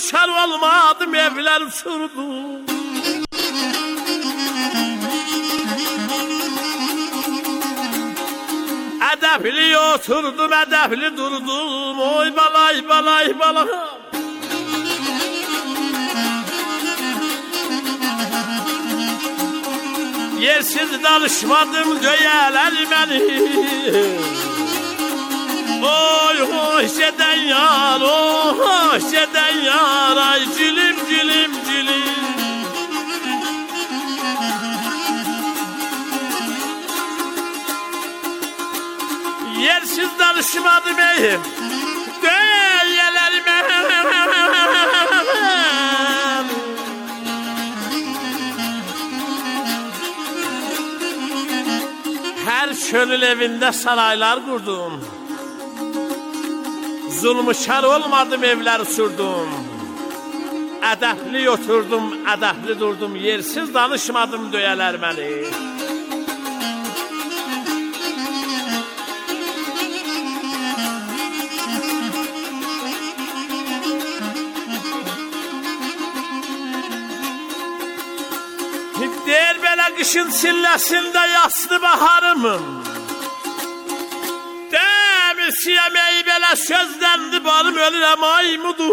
şar olmadım, evler uçurdum. Edepli oturdum, edepli durdum. Oy balay balay balay. Yersiz danışmadım, döyerler beni. Oy hoş eden yar, oy hoş eden yar. Ay cilim cilim cilim. Yersiz danışmadım eyim, döyerler beni. Her çölül evinde saraylar kurdum. Zulmü şer olmadım, evler uçurdum. Edepli oturdum, edepli durdum. Yersiz danışmadım, döyələr beni. Deyir belə qışın çilləsində yaslı baharımın. Demişiyəm ey belə sözləndi barım, ölürəm aymudu.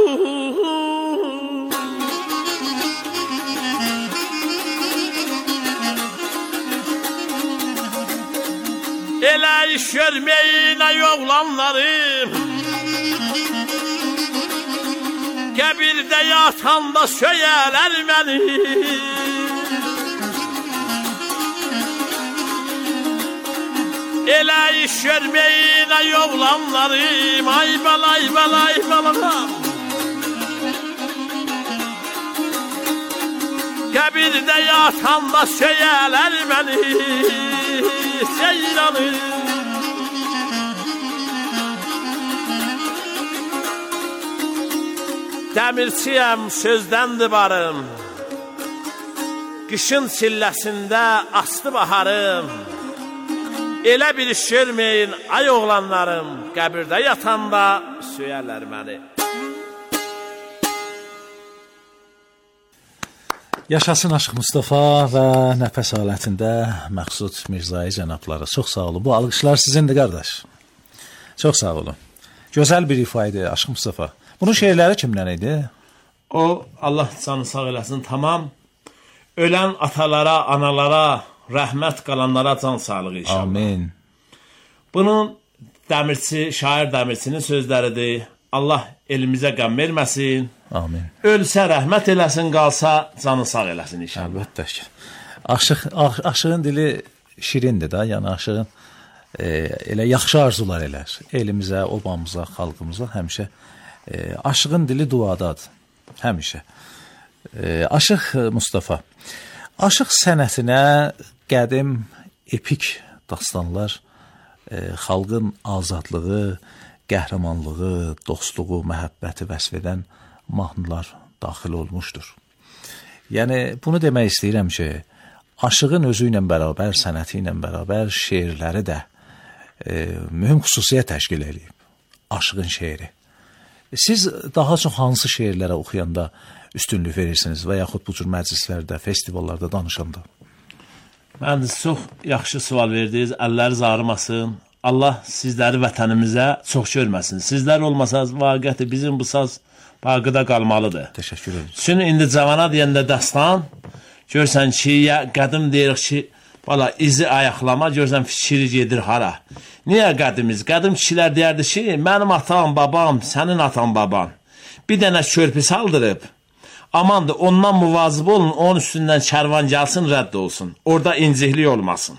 Elə iş görməyin ay oğlanlarım. Qəbirdə yatanda söyərlər məni. Elə iş görməyin ay oğlanlarım. Ay balay balay balay. Qəbirdə yatanda söyərlər məni. Seyranım. Dəmirçiyəm, sözdəndir barım. Qışın çilləsində aslı baharım. Elə bir iş görməyin ay oğlanlarım. Qəbirdə yatanda söyərlər məni. Yaşasın Aşıq Mustafa və nəfəs alətində Məqsud Mirzai cənabları. Çox sağ olun. Bu alqışlar sizindir, qardaş. Çox sağ olun. Gözəl bir ifa idi Aşıq Mustafa. Bunun şeirləri kimdən idi? O, Allah canı sağ eləsin, tamam. Ölən atalara, analara, rəhmət qalanlara can sağlığı inşallah. Amin. Bunun dəmirçi, şair dəmirçinin sözləridir. Allah elimizə qəm verməsin. Amin. Ölsə rəhmət eləsin, qalsa canı sağ eləsin inşallah. Əlbəttə ki. Aşığın dili şirindir da, yəni aşığın elə yaxşı arzular elər. Elimizə, obamıza, xalqımıza həmişə. Aşığın dili duadadır, həmişə. Aşıq Mustafa, aşıq sənətinə qədim epik dastanlar, xalqın azadlığı, qəhrəmanlığı, dostluğu, məhəbbəti vəsf edən mahnılar daxil olmuşdur. Yəni, bunu demək istəyirəm ki, aşığın özü ilə bərabər, sənəti ilə bərabər şeirləri də mühüm xüsusiyyət təşkil edib. Aşığın şeiri. Siz daha çox hansı şeirlərə oxuyanda üstünlük verirsiniz və yaxud bu cür məclislərdə, festivallarda danışanda? Mən çox yaxşı sual verdiniz, əlləriniz ağrımasın. Allah sizləri vətənimizə çox görməsin. Sizlər olmasaz, vaqiyyəti bizim bu saz bağıda qalmalıdır. Təşəkkür ederim. Çünki indi cavana deyəndə dastan, görsən ki, qədim deyirik ki, valla izi ayaqlama, görsən fikri gedir hara. Niyə qədimiz? Qədim kişilər deyərdi ki, mənim atam, babam, sənin atan, baban bir dənə körpü saldırıb, amandır, ondan muvazib olun, onun üstündən kərvan gəlsin, rədd olsun. Orada inciklik olmasın.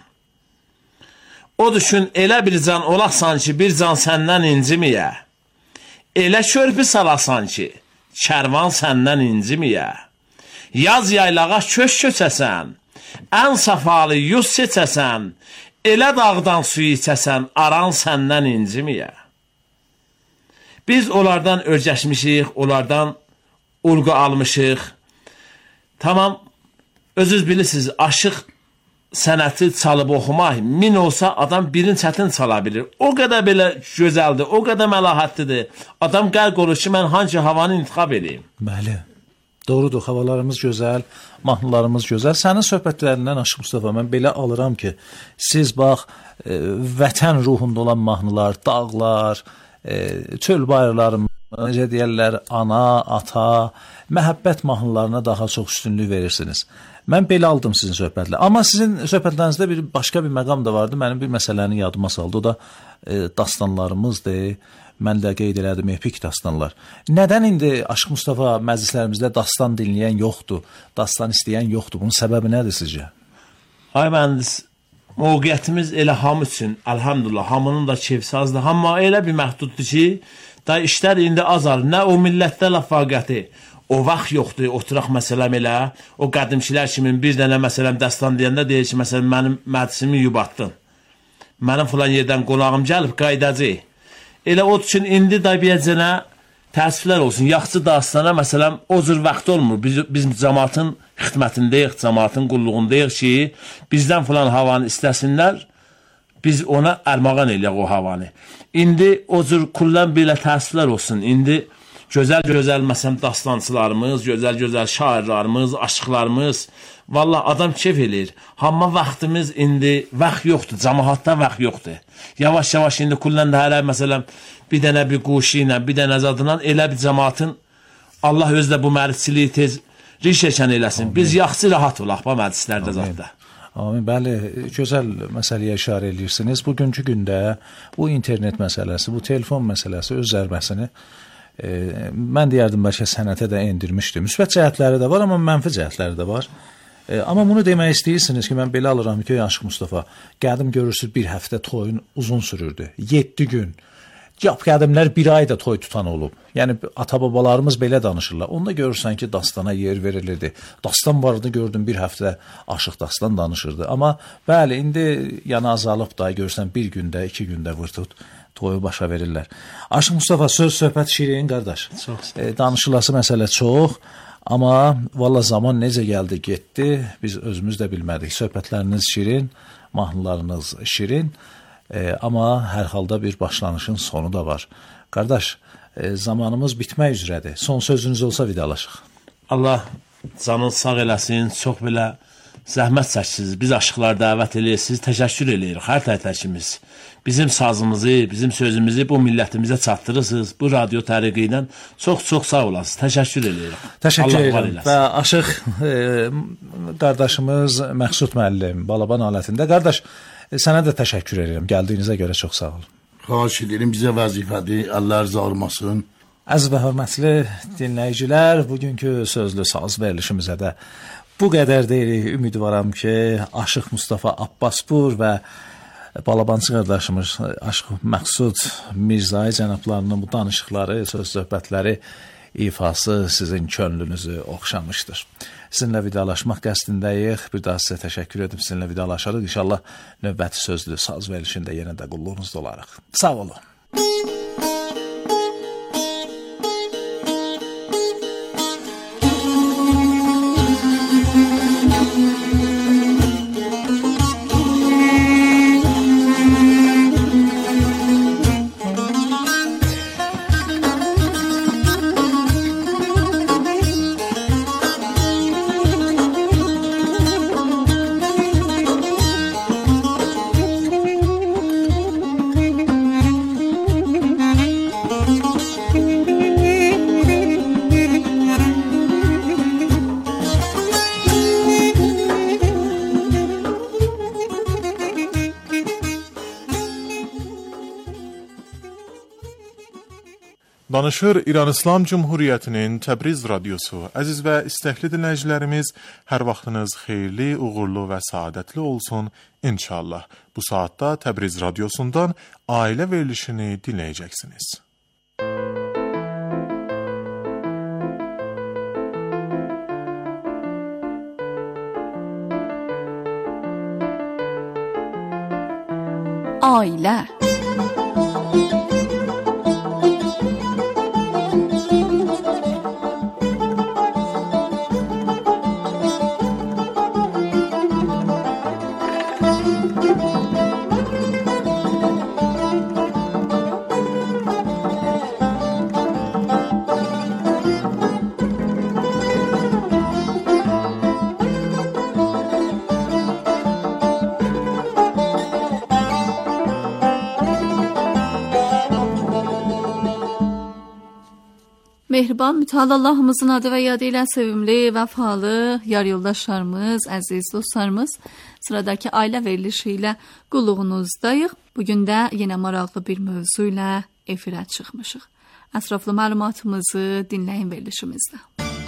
O düşün, elə bir can olasan ki, bir can səndən inciməyə. Elə körpü salasan ki, kərvan səndən inciməyə. Yaz yaylağa köş köçəsən, ən safalı yuz seçəsən, elə dağdan suyu içəsən, aran səndən inciməyə. Biz onlardan örgəşmişik, onlardan ulğu almışıq. Tamam, özünüz bilirsiniz, aşıq sənəti çalıb oxumaq 1000 olsa adam birini çətin çala bilir. O qədər belə gözəldir, o qədər məlahətlidir. Adam qərq olur ki, mən hangi havanı intiqab edeyim? Bəli. Doğrudur, havalarımız gözəl, mahnılarımız gözəl. Sənin söhbətlərindən Aşıq Mustafa mən belə alıram ki, siz bax vətən ruhunda olan mahnılar, dağlar, çöl bayırlarımız, necə deyirlər, ana, ata, məhəbbət mahnılarına daha çox üstünlük verirsiniz. Mən belə aldım sizin söhbətlə. Amma sizin söhbətlərinizdə başqa bir məqam da vardı. Mənim bir məsələni yadıma saldı. O da dastanlarımızdır. Mən də qeyd elədim, epik dastanlar. Nədən indi Aşıq Mustafa məclislərimizdə dastan dinləyən yoxdur, dastan istəyən yoxdur? Bunun səbəbi nədir sizcə? Ay mühəndis, mövqeyyətimiz elə hamı üçün, əlhamdülillah, hamının da keyfsi azdır. Amma elə bir məhduddur ki, da işlər indi azalır. Nə o millətdə lafaqəti, o vaxt yoxdur, oturaq məsələm elə, o qədimkilər kimi bir dənə məsələm dastan deyəndə deyir ki, məsələn, mənim məclisimi yubatdın. Mənim filan yerdən qonağım gəlib, qaydacaq. Elə o üçün indi da bir təəssüflər olsun. Yaxşı dastana, məsələn, o cür vaxt olmur. Biz cəmaatın xidmətindəyik, cəmaatın qulluğundayıq ki, bizdən filan havanı istəsinlər, biz ona ərmağan eləyək o havanı. İndi o cür kullan belə təəssüflər olsun. İndi gözəl-gözəl, məsələn, dastancılarımız, gözəl-gözəl şairlarımız, aşıqlarımız, vallahi adam keyf eləyir. Amma vaxtımız indi, vaxt yoxdur, cəmaatda vaxt yoxdur. Yavaş-yavaş indi kullan da hələ, məsələn, bir dənə bir quşu ilə, bir dənə zadından elə bir cəmaatın, Allah özlə bu məclisçiliyi tez rişəkən eləsin. Amin. Biz yaxşı rahat olaq bu məclislərdə zadda. Amin, bəli, gözəl məsələyə işarə edirsiniz. Bugünkü gündə bu internet məsələsi, bu telefon məsələsi öz zərbəsini mən deyərdim bəlkə sənətə də endirmişdi. Müsbət cəhətləri də var, amma mənfi cəhətləri də var. Amma bunu demək istəyirsiniz ki, mən belə alıram ki, Aşıq Mustafa, qədim görürsünüz bir həftə toyun uzun sürürdü. 7 gün. Qədimlər bir ay da toy tutan olub. Yəni, ata-babalarımız belə danışırlar. Onda görürsən ki, dastana yer verilirdi. Dastan vardı, gördüm bir həftə Aşıq dastan danışırdı. Amma bəli, indi yana azalıb da görürsən bir gündə, 2 gündə vırtut toyu başa verirlər. Aşıq Mustafa, söz söhbət şirin, qardaş. Danışılası məsələ çox. Amma valla zaman necə gəldi, getdi, biz özümüz də bilmədik. Söhbətləriniz şirin, mahnılarınız şirin, amma hər halda bir başlanışın sonu da var. Qardaş, zamanımız bitmək üzrədir. Son sözünüz olsa vidalaşıq. Allah canınız sağ eləsin, çox belə zəhmət çəksiniz. Biz aşıqlar dəvət eləyirsiniz, təşəkkür eləyirik, hər təkimiz. Bizim sazımızı, bizim sözümüzü bu millətimizə çatdırırsınız. Bu radio təriqi ilə çox-çox sağ olasınız. Təşəkkür edirik. Təşəkkür edirəm. Və Aşıq qardaşımız Məqsud müəllim Balaban alətində. Qardaş, sənə də təşəkkür edirəm. Gəldiyinizə görə çox sağ olun. Xahiş edirəm, bizə vəzifədir. Allah rızı olmasın. Əziz və hörmətli dinləyicilər, bugünkü sözlü saz verilişimizə də bu qədər deyirik. Ümidvaram ki, Aşıq Mustafa Abbaspur və Balabancı qardaşımız Aşıq Məqsud Mirzai cənablarının bu danışıqları, söz söhbətləri ifası sizin könlünüzü oxşamışdır. Sizinlə vidalaşmaq qəsdindəyik. Bir daha sizə təşəkkür edib sizinlə vidalaşarıq. İnşallah növbəti sözlü saz verilişində yenə də qulluğunuzda olarıq. Sağ olun. Danışır İran İslam Cumhuriyyətinin Təbriz radiosu. Əziz və istəkli dinləyicilərimiz, hər vaxtınız xeyirli, uğurlu və saadətli olsun inşallah. Bu saatda Təbriz radiosundan ailə verilişini dinləyəcəksiniz. Ailə. Mehriban, mütəallı Allahımızın adı və yadı ilə sevimli, vəfalı yar yoldaşlarımız, əziz dostlarımız, sıradakı ailə verilişi ilə qulluğunuzdayıq. Bugün də yenə maraqlı bir mövzu ilə efirə çıxmışıq. Ətraflı məlumatımızı dinləyin verilişimizdə.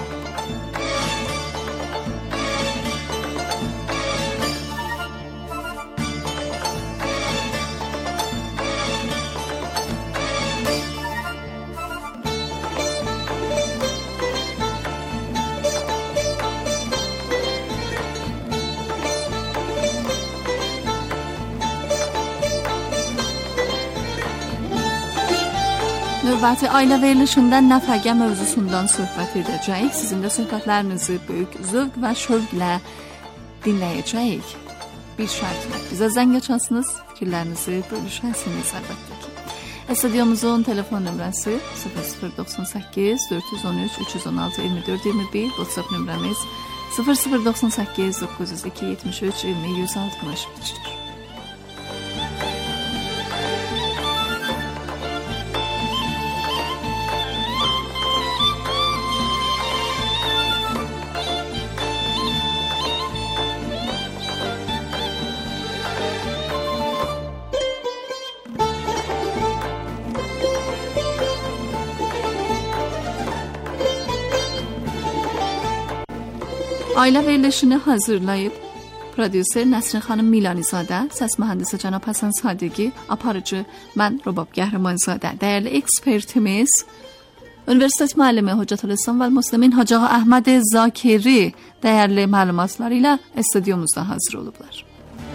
Növbəti ailə verilişindən nəfəqə mövzusundan söhbət edəcəyik. Sizin də söhbətlərinizi böyük zövq və şövqlə dinləyəcəyik. Bir şərtlə bizə zəng açasınız, fikirlərinizi bölüşəsiniz əlbəttə ki. Stüdyomuzun telefon nömrəsi 0098 413 316 24 21, WhatsApp nömrəmiz 0098 902 73 20 163-dür. Ailə verilişini hazırlayıb prodüser Nəsrin xanım Milanizadə, səs mühəndisi cənab Həsən Sadiqi, aparıcı mən Rubab Qəhrəmanzadə, dəyərli ekspertimiz Universitet müəllimi Hocatül İslam və Müslimin Hacı Ağa Əhməd Zakiri dəyərli məlumatları ilə stüdyomuzda hazır olublar.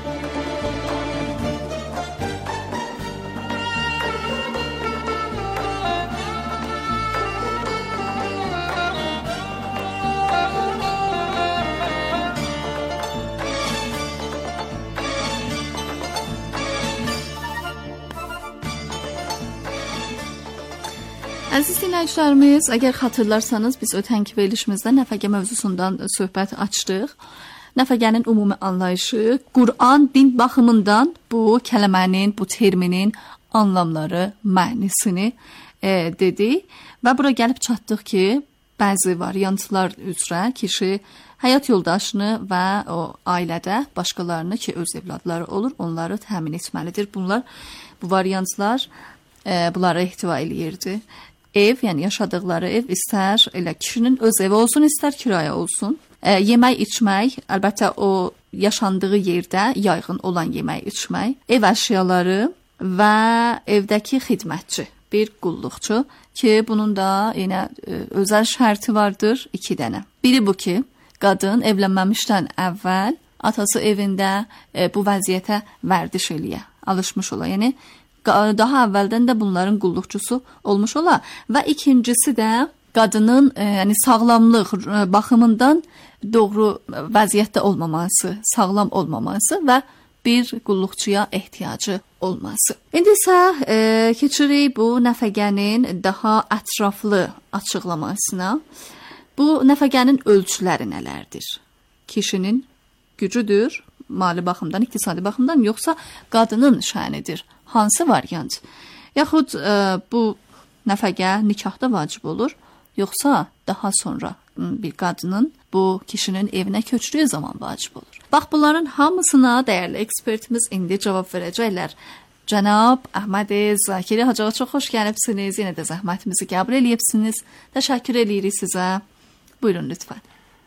Əziz dinləyicilərimiz, əgər xatırlarsanız, biz ötənki verilişimizdə nəfəqə mövzusundan söhbət açdıq. Nəfəqənin ümumi anlayışı, Quran din baxımından bu kəlmənin, bu terminin anlamları, mənisini dedik. Və bura gəlib çatdıq ki, bəzi variantlar üzrə kişi həyat yoldaşını və o ailədə başqalarını ki, öz evladları olur, onları təmin etməlidir. Bu variantlar bunları ihtiva eləyirdi. Ev, yəni yaşadıqları ev istər elə kişinin öz evi olsun, istər kirayə olsun. Yemək, içmək, əlbəttə o yaşandığı yerdə yaygın olan yemək, içmək, ev əşyaları və evdəki xidmətçi, bir qulluqçu ki, bunun da yenə özəl şərti vardır, 2 dənə. Biri bu ki, qadın evlənməmişdən əvvəl atası evində bu vəziyyətə vərdiş eləyə, alışmış ola, yəni daha əvvəldən də bunların qulluqçusu olmuş ola və ikincisi də qadının yəni sağlamlıq baxımından doğru vəziyyətdə olmaması, sağlam olmaması və bir qulluqçuya ehtiyacı olması. İndi isə keçirik bu nəfəqənin daha ətraflı açıqlamasına. Bu nəfəqənin ölçüləri nələrdir? Kişinin gücüdür, mali baxımdan, iqtisadi baxımdan, yoxsa qadının şənidir? Hansı variant? Yaxud bu nəfəqə nikahda vacib olur, yoxsa daha sonra bir qadının bu kişinin evinə köçdüyü zaman vacib olur. Bax, bunların hamısına dəyərli ekspertimiz indi cavab verəcəklər. Cənab Əhməd Zakiri Hacığa çox xoş gəlibsiniz. Yenə də zəhmətimizi qəbul eləyibsiniz. Təşəkkür eləyirik sizə. Buyurun lütfən.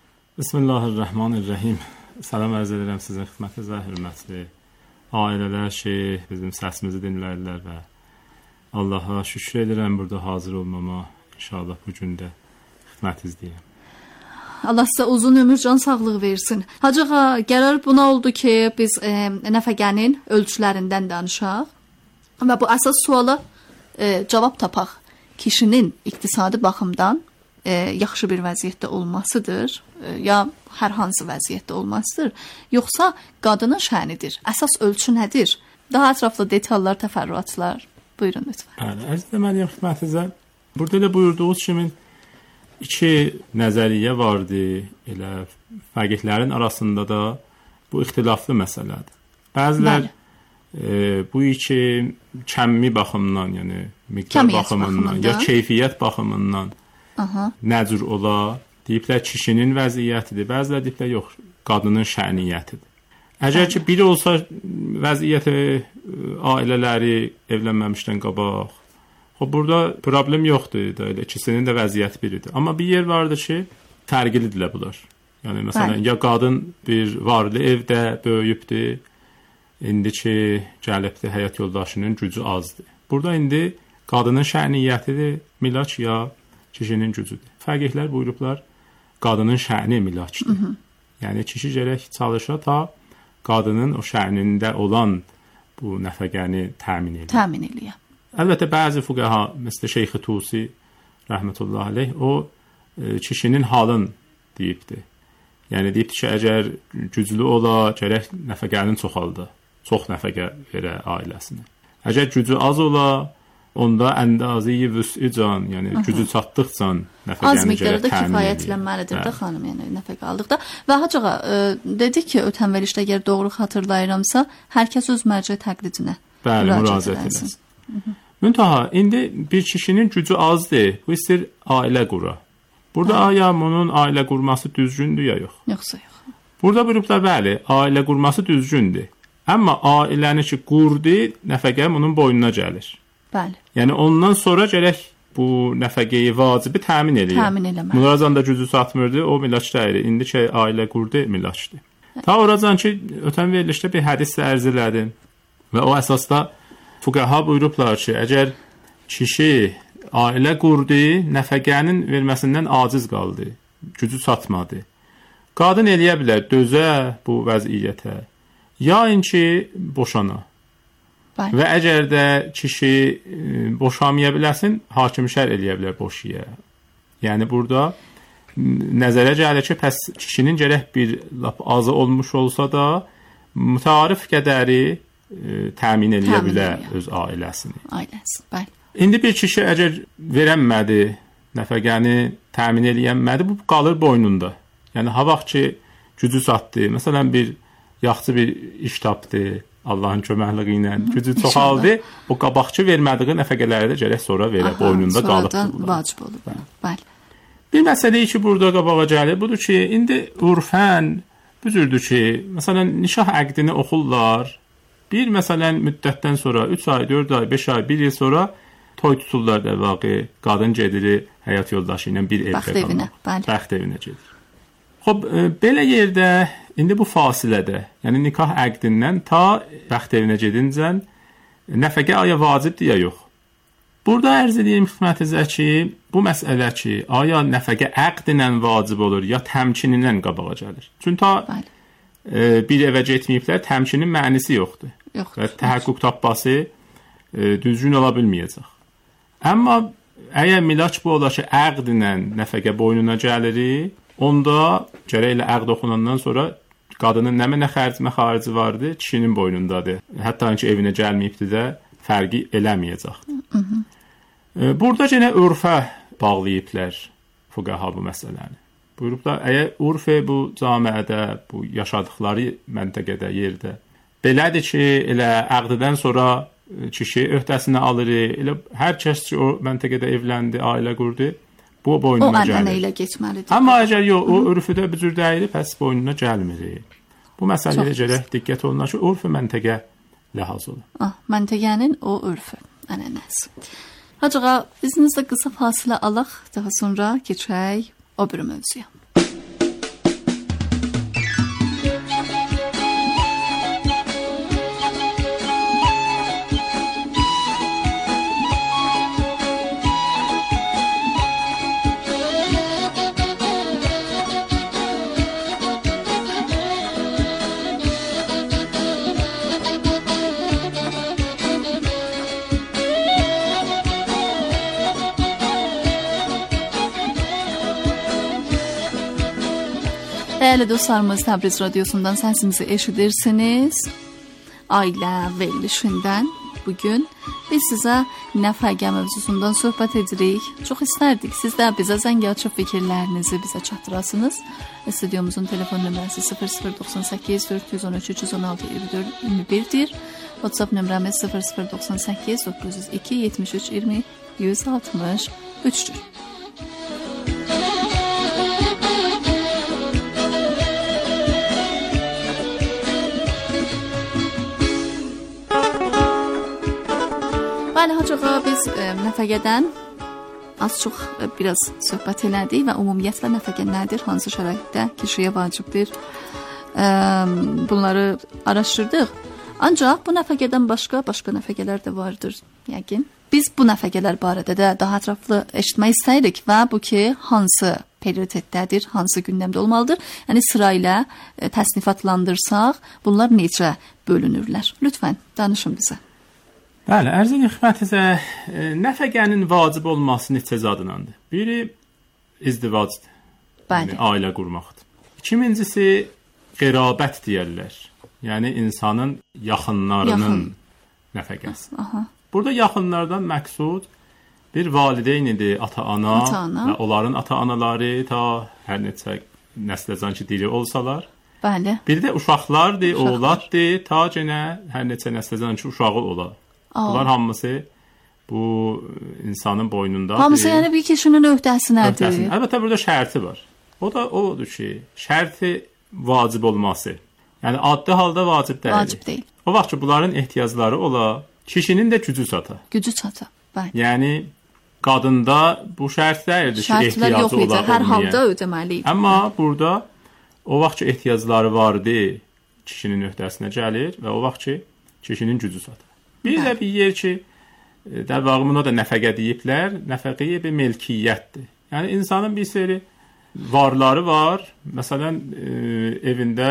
Bismillahirrahmanirrahim. Salam arz edirəm sizin xidmətinizə, hörmətli ailələr, bizim səsimizi dinləyirlər və Allaha şükür edirəm burada hazır olmama. İnşallah bu gün də xidmətinizdəyəm. Allah sizə uzun ömür, can sağlığı versin. Hacı ağa, qərar buna oldu ki, biz nəfəqənin ölçülərindən danışaq və bu əsas suala cavab tapaq. Kişinin iqtisadi baxımdan yaxşı bir vəziyyətdə olmasıdır, ya hər hansı vəziyyətdə olmasıdır, yoxsa qadının şənidir? Əsas ölçü nədir? Daha ətraflı detallar, təfərrüatlar. Buyurun lütfən. Bəli, əziz mənim xidmətinizə. Burada da buyurduğunuz kimi 2 nəzəriyyə vardı. Elə fəqihlərin arasında da bu ixtilaflı məsələdir. Bəzilər bu iki kəmi baxımından, yəni miqdar baxımından, ya keyfiyyət baxımından nə cür ola? Deyiblər kişinin vəziyyətidir. Bəziləri deyiblər yox, qadının şəniyyətidir. Əgər ki biri olsa vəziyyəti ailələri evlənməmişdən qabaq, burada problem yoxdur da, elə ikisinin də vəziyyəti biridir. Amma bir yer vardır ki, fərqlidirlər bunlar. Yəni məsələn, ya qadın bir varlı evdə böyüyübdür, indi ki gəlibdir həyat yoldaşının gücü azdır. Burada indi qadının şəniyyətidir, milaç ya kişinin gücüdür. Fəqihlər buyurublar, qadının şəni milaçdır. Yəni kişi gərək çalışa ta qadının o şənində olan bu nəfəqəni təmin edir. Əlbəttə bəzi fuqaha, məsəl Şeyx Tusi rəhmətullah aleyh, o kişinin halın deyibdir. Yəni deyibdir ki, əgər güclü ola, gərək nəfəqənin çoxaldı. Çox nəfəqə verə ailəsinə. Əgər gücü az ola, onda əndazı-i vüs'i-can, yəni gücü çatdıqca nəfəqəni gərək təmin edir. Kifayətlənməlidir də xanım, yəni nəfəqə aldıqda. Və Hacığa dedi ki, ötən verilişdə əgər doğru xatırlayıramsa, hər kəs öz mərcə təqlidinə müraciət etsin. Müntaha, indi bir kişinin gücü azdır, bu istəyir ailə qura. Burada aya bunun ailə qurması düzgündür ya yox? Yoxsa yox. Burada buyurublar, bəli, ailə qurması düzgündür. Amma ailəni ki qurdu, nəfəqə bunun boynuna gəlir. Bəli. Yəni ondan sonra gərək bu nəfəqəyi vacibi təmin edir. Təmin eləməli. Müracan da gücü çatmırdı, o milaç deyil. İndi ki ailə qurdu, milaçdır. Ta oracan ki ötən verilişdə bir hədis ərz elədim və o əsasda fuqaha buyurublar ki, əgər kişi ailə qurdu, nəfəqənin verməsindən aciz qaldı, gücü çatmadı. Qadın eləyə bilər dözə bu vəziyyətə, yain ki boşana. Bəli. Və əgər də kişi boşamaya biləsin, hakim şər eləyə bilər boşiyə. Yəni burada nəzərə gəlir ki, pəs kişinin gərək bir lap azı olmuş olsa da mütəarif qədəri təmin eləyə bilər öz ailəsini. Bəli. İndi bir kişi əgər verənmədi, nəfəqəni təmin eləyənmədi, bu qalır boynunda. Yəni ha vaxt ki gücü çatdı, məsələn bir yaxşı bir iş tapdı, Allahın köməkliyi ilə gücü çoxaldı, o qabaqçı vermədiyi nəfəqələri də gərək sonra verə, boynunda qalıbdır. Vacib olur. Bəli. Bir məsələ ki burada qabağa gəlir, budur ki, indi urfən bu cürdür ki, məsələn nişah əqdini oxurlar. Bir məsələn müddətdən sonra 3 ay, 4 ay, 5 ay, 1 il sonra toy tuturlar da vaqe, qadın gedir həyat yoldaşı ilə bir evdə qalır. Bəxt evinə gedir. Xoş, belə yerdə indi bu fasilədə, yəni nikah əqdindən ta bəxt evinə gedincə nəfəqə aya vacibdir ya yox. Burada ərz edeyim xidmətinizə ki, bu məsələ ki, aya nəfəqə əqdinən vacib olur ya təmkinindən qabağa gəlir. Çünki bir evə getməyiblər, təmkinin mənisi yoxdur. Və təhəqqüq tapması düzgün ola bilməyəcək. Amma əgər milaç bu ola ki, əqdinə nəfəqə boynuna gəlir, onda gərək elə əqd oxunandan sonra qadının nə mənə xərci vardı, kişinin boynundadır. Hətta ki evinə gəlməyibdir də fərqi eləməyəcəkdir. Burada yenə urfə bağlayıblar fuqaha bu məsələni. Buyurublar, əgər urfə bu camiədə, bu yaşadıkları məntəqədə, yerdə belədir ki, elə əqddən sonra kişi öhdəsini alır, elə hər kəs ki o məntəqədə evləndi, ailə qurdu, bu boynuna gəlir. O ənənə ilə keçməlidir. Amma əgər yox, o urfüdə bir cür deyil, pəs boynuna gəlmir. Bu məsələyə gərək diqqət olunur ki, urfü məntəqə ləhaz olur. Məntəqənin o urfü, ənənəsi. Hacığa, izninizlə qısa fasilə alaq, daha sonra keçək o bir mövzuya. Değerli dostlarımız, Təbriz Radyosu'ndan səsimizi eşidirsiniz. Ailə verilişindən bugün biz sizə nəfəqə mövzusundan söhbət edirik. Çox istərdik siz də bizə zəng açıb fikirlərinizi bizə çatdırasınız. Stüdyomuzun telefon nömrəsi 0098 413 316 21'dir. WhatsApp nömrəmiz 0098 902 73 20 163'dür. Bəli, Hacı ağa, biz nəfəqədən az çox biraz söhbət elədik və ümumiyyətlə nəfəqə nədir, hansı şəraitdə kişiyə vacibdir, bunları araşdırdıq. Ancaq bu nəfəqədən başqa nəfəqələr də vardır, yəqin. Biz bu nəfəqələr barədə də daha ətraflı eşitmək istəyirik və bu ki, hansı prioritətdədir, hansı gündəmdə olmalıdır. Yəni sırayla təsnifatlandırsaq, bunlar necə bölünürlər? Lütfən danışın bizə. Bəli, ərzin xidmətinizə nəfəqənin vacib olması neçə zadınandır. Biri izdivacdır, yəni ailə qurmaqdır. İkincisi qərabət deyərlər, yəni insanın yaxınlarının nəfəqəsi. Burada yaxınlardan məqsud bir valideynidir, ata-ana və onların ata-anaları ta hər neçə nəsləcan ki diri olsalar. Bəli. Bir də uşaqlardır, oğladdır, ta yenə hər neçə nəsləcan ki uşağı olar. Bunlar hamısı bu insanın boynundadır. Hamısı yəni bir kişinin öhdəsinədir. Əlbəttə burada şərti var. O da odur ki, şərti vacib olması. Yəni adlı halda vacib deyil. Vacib deyil. O vaxt ki bunların ehtiyacları ola, kişinin də gücü çata. Gücü çata. Bəli. Yəni qadında bu şərt deyildir ki, ehtiyacı ola. Hər halda ödəməliyik. Amma burada o vaxt ki ehtiyacları vardı, kişinin öhdəsinə gəlir və o vaxt ki kişinin gücü çata. Bir də bir yer ki, dəvağımına da nəfəqə deyiblər, nəfəqəyə bir mülkiyyətdir. Yəni, insanın bir seri varları var, məsələn, evində,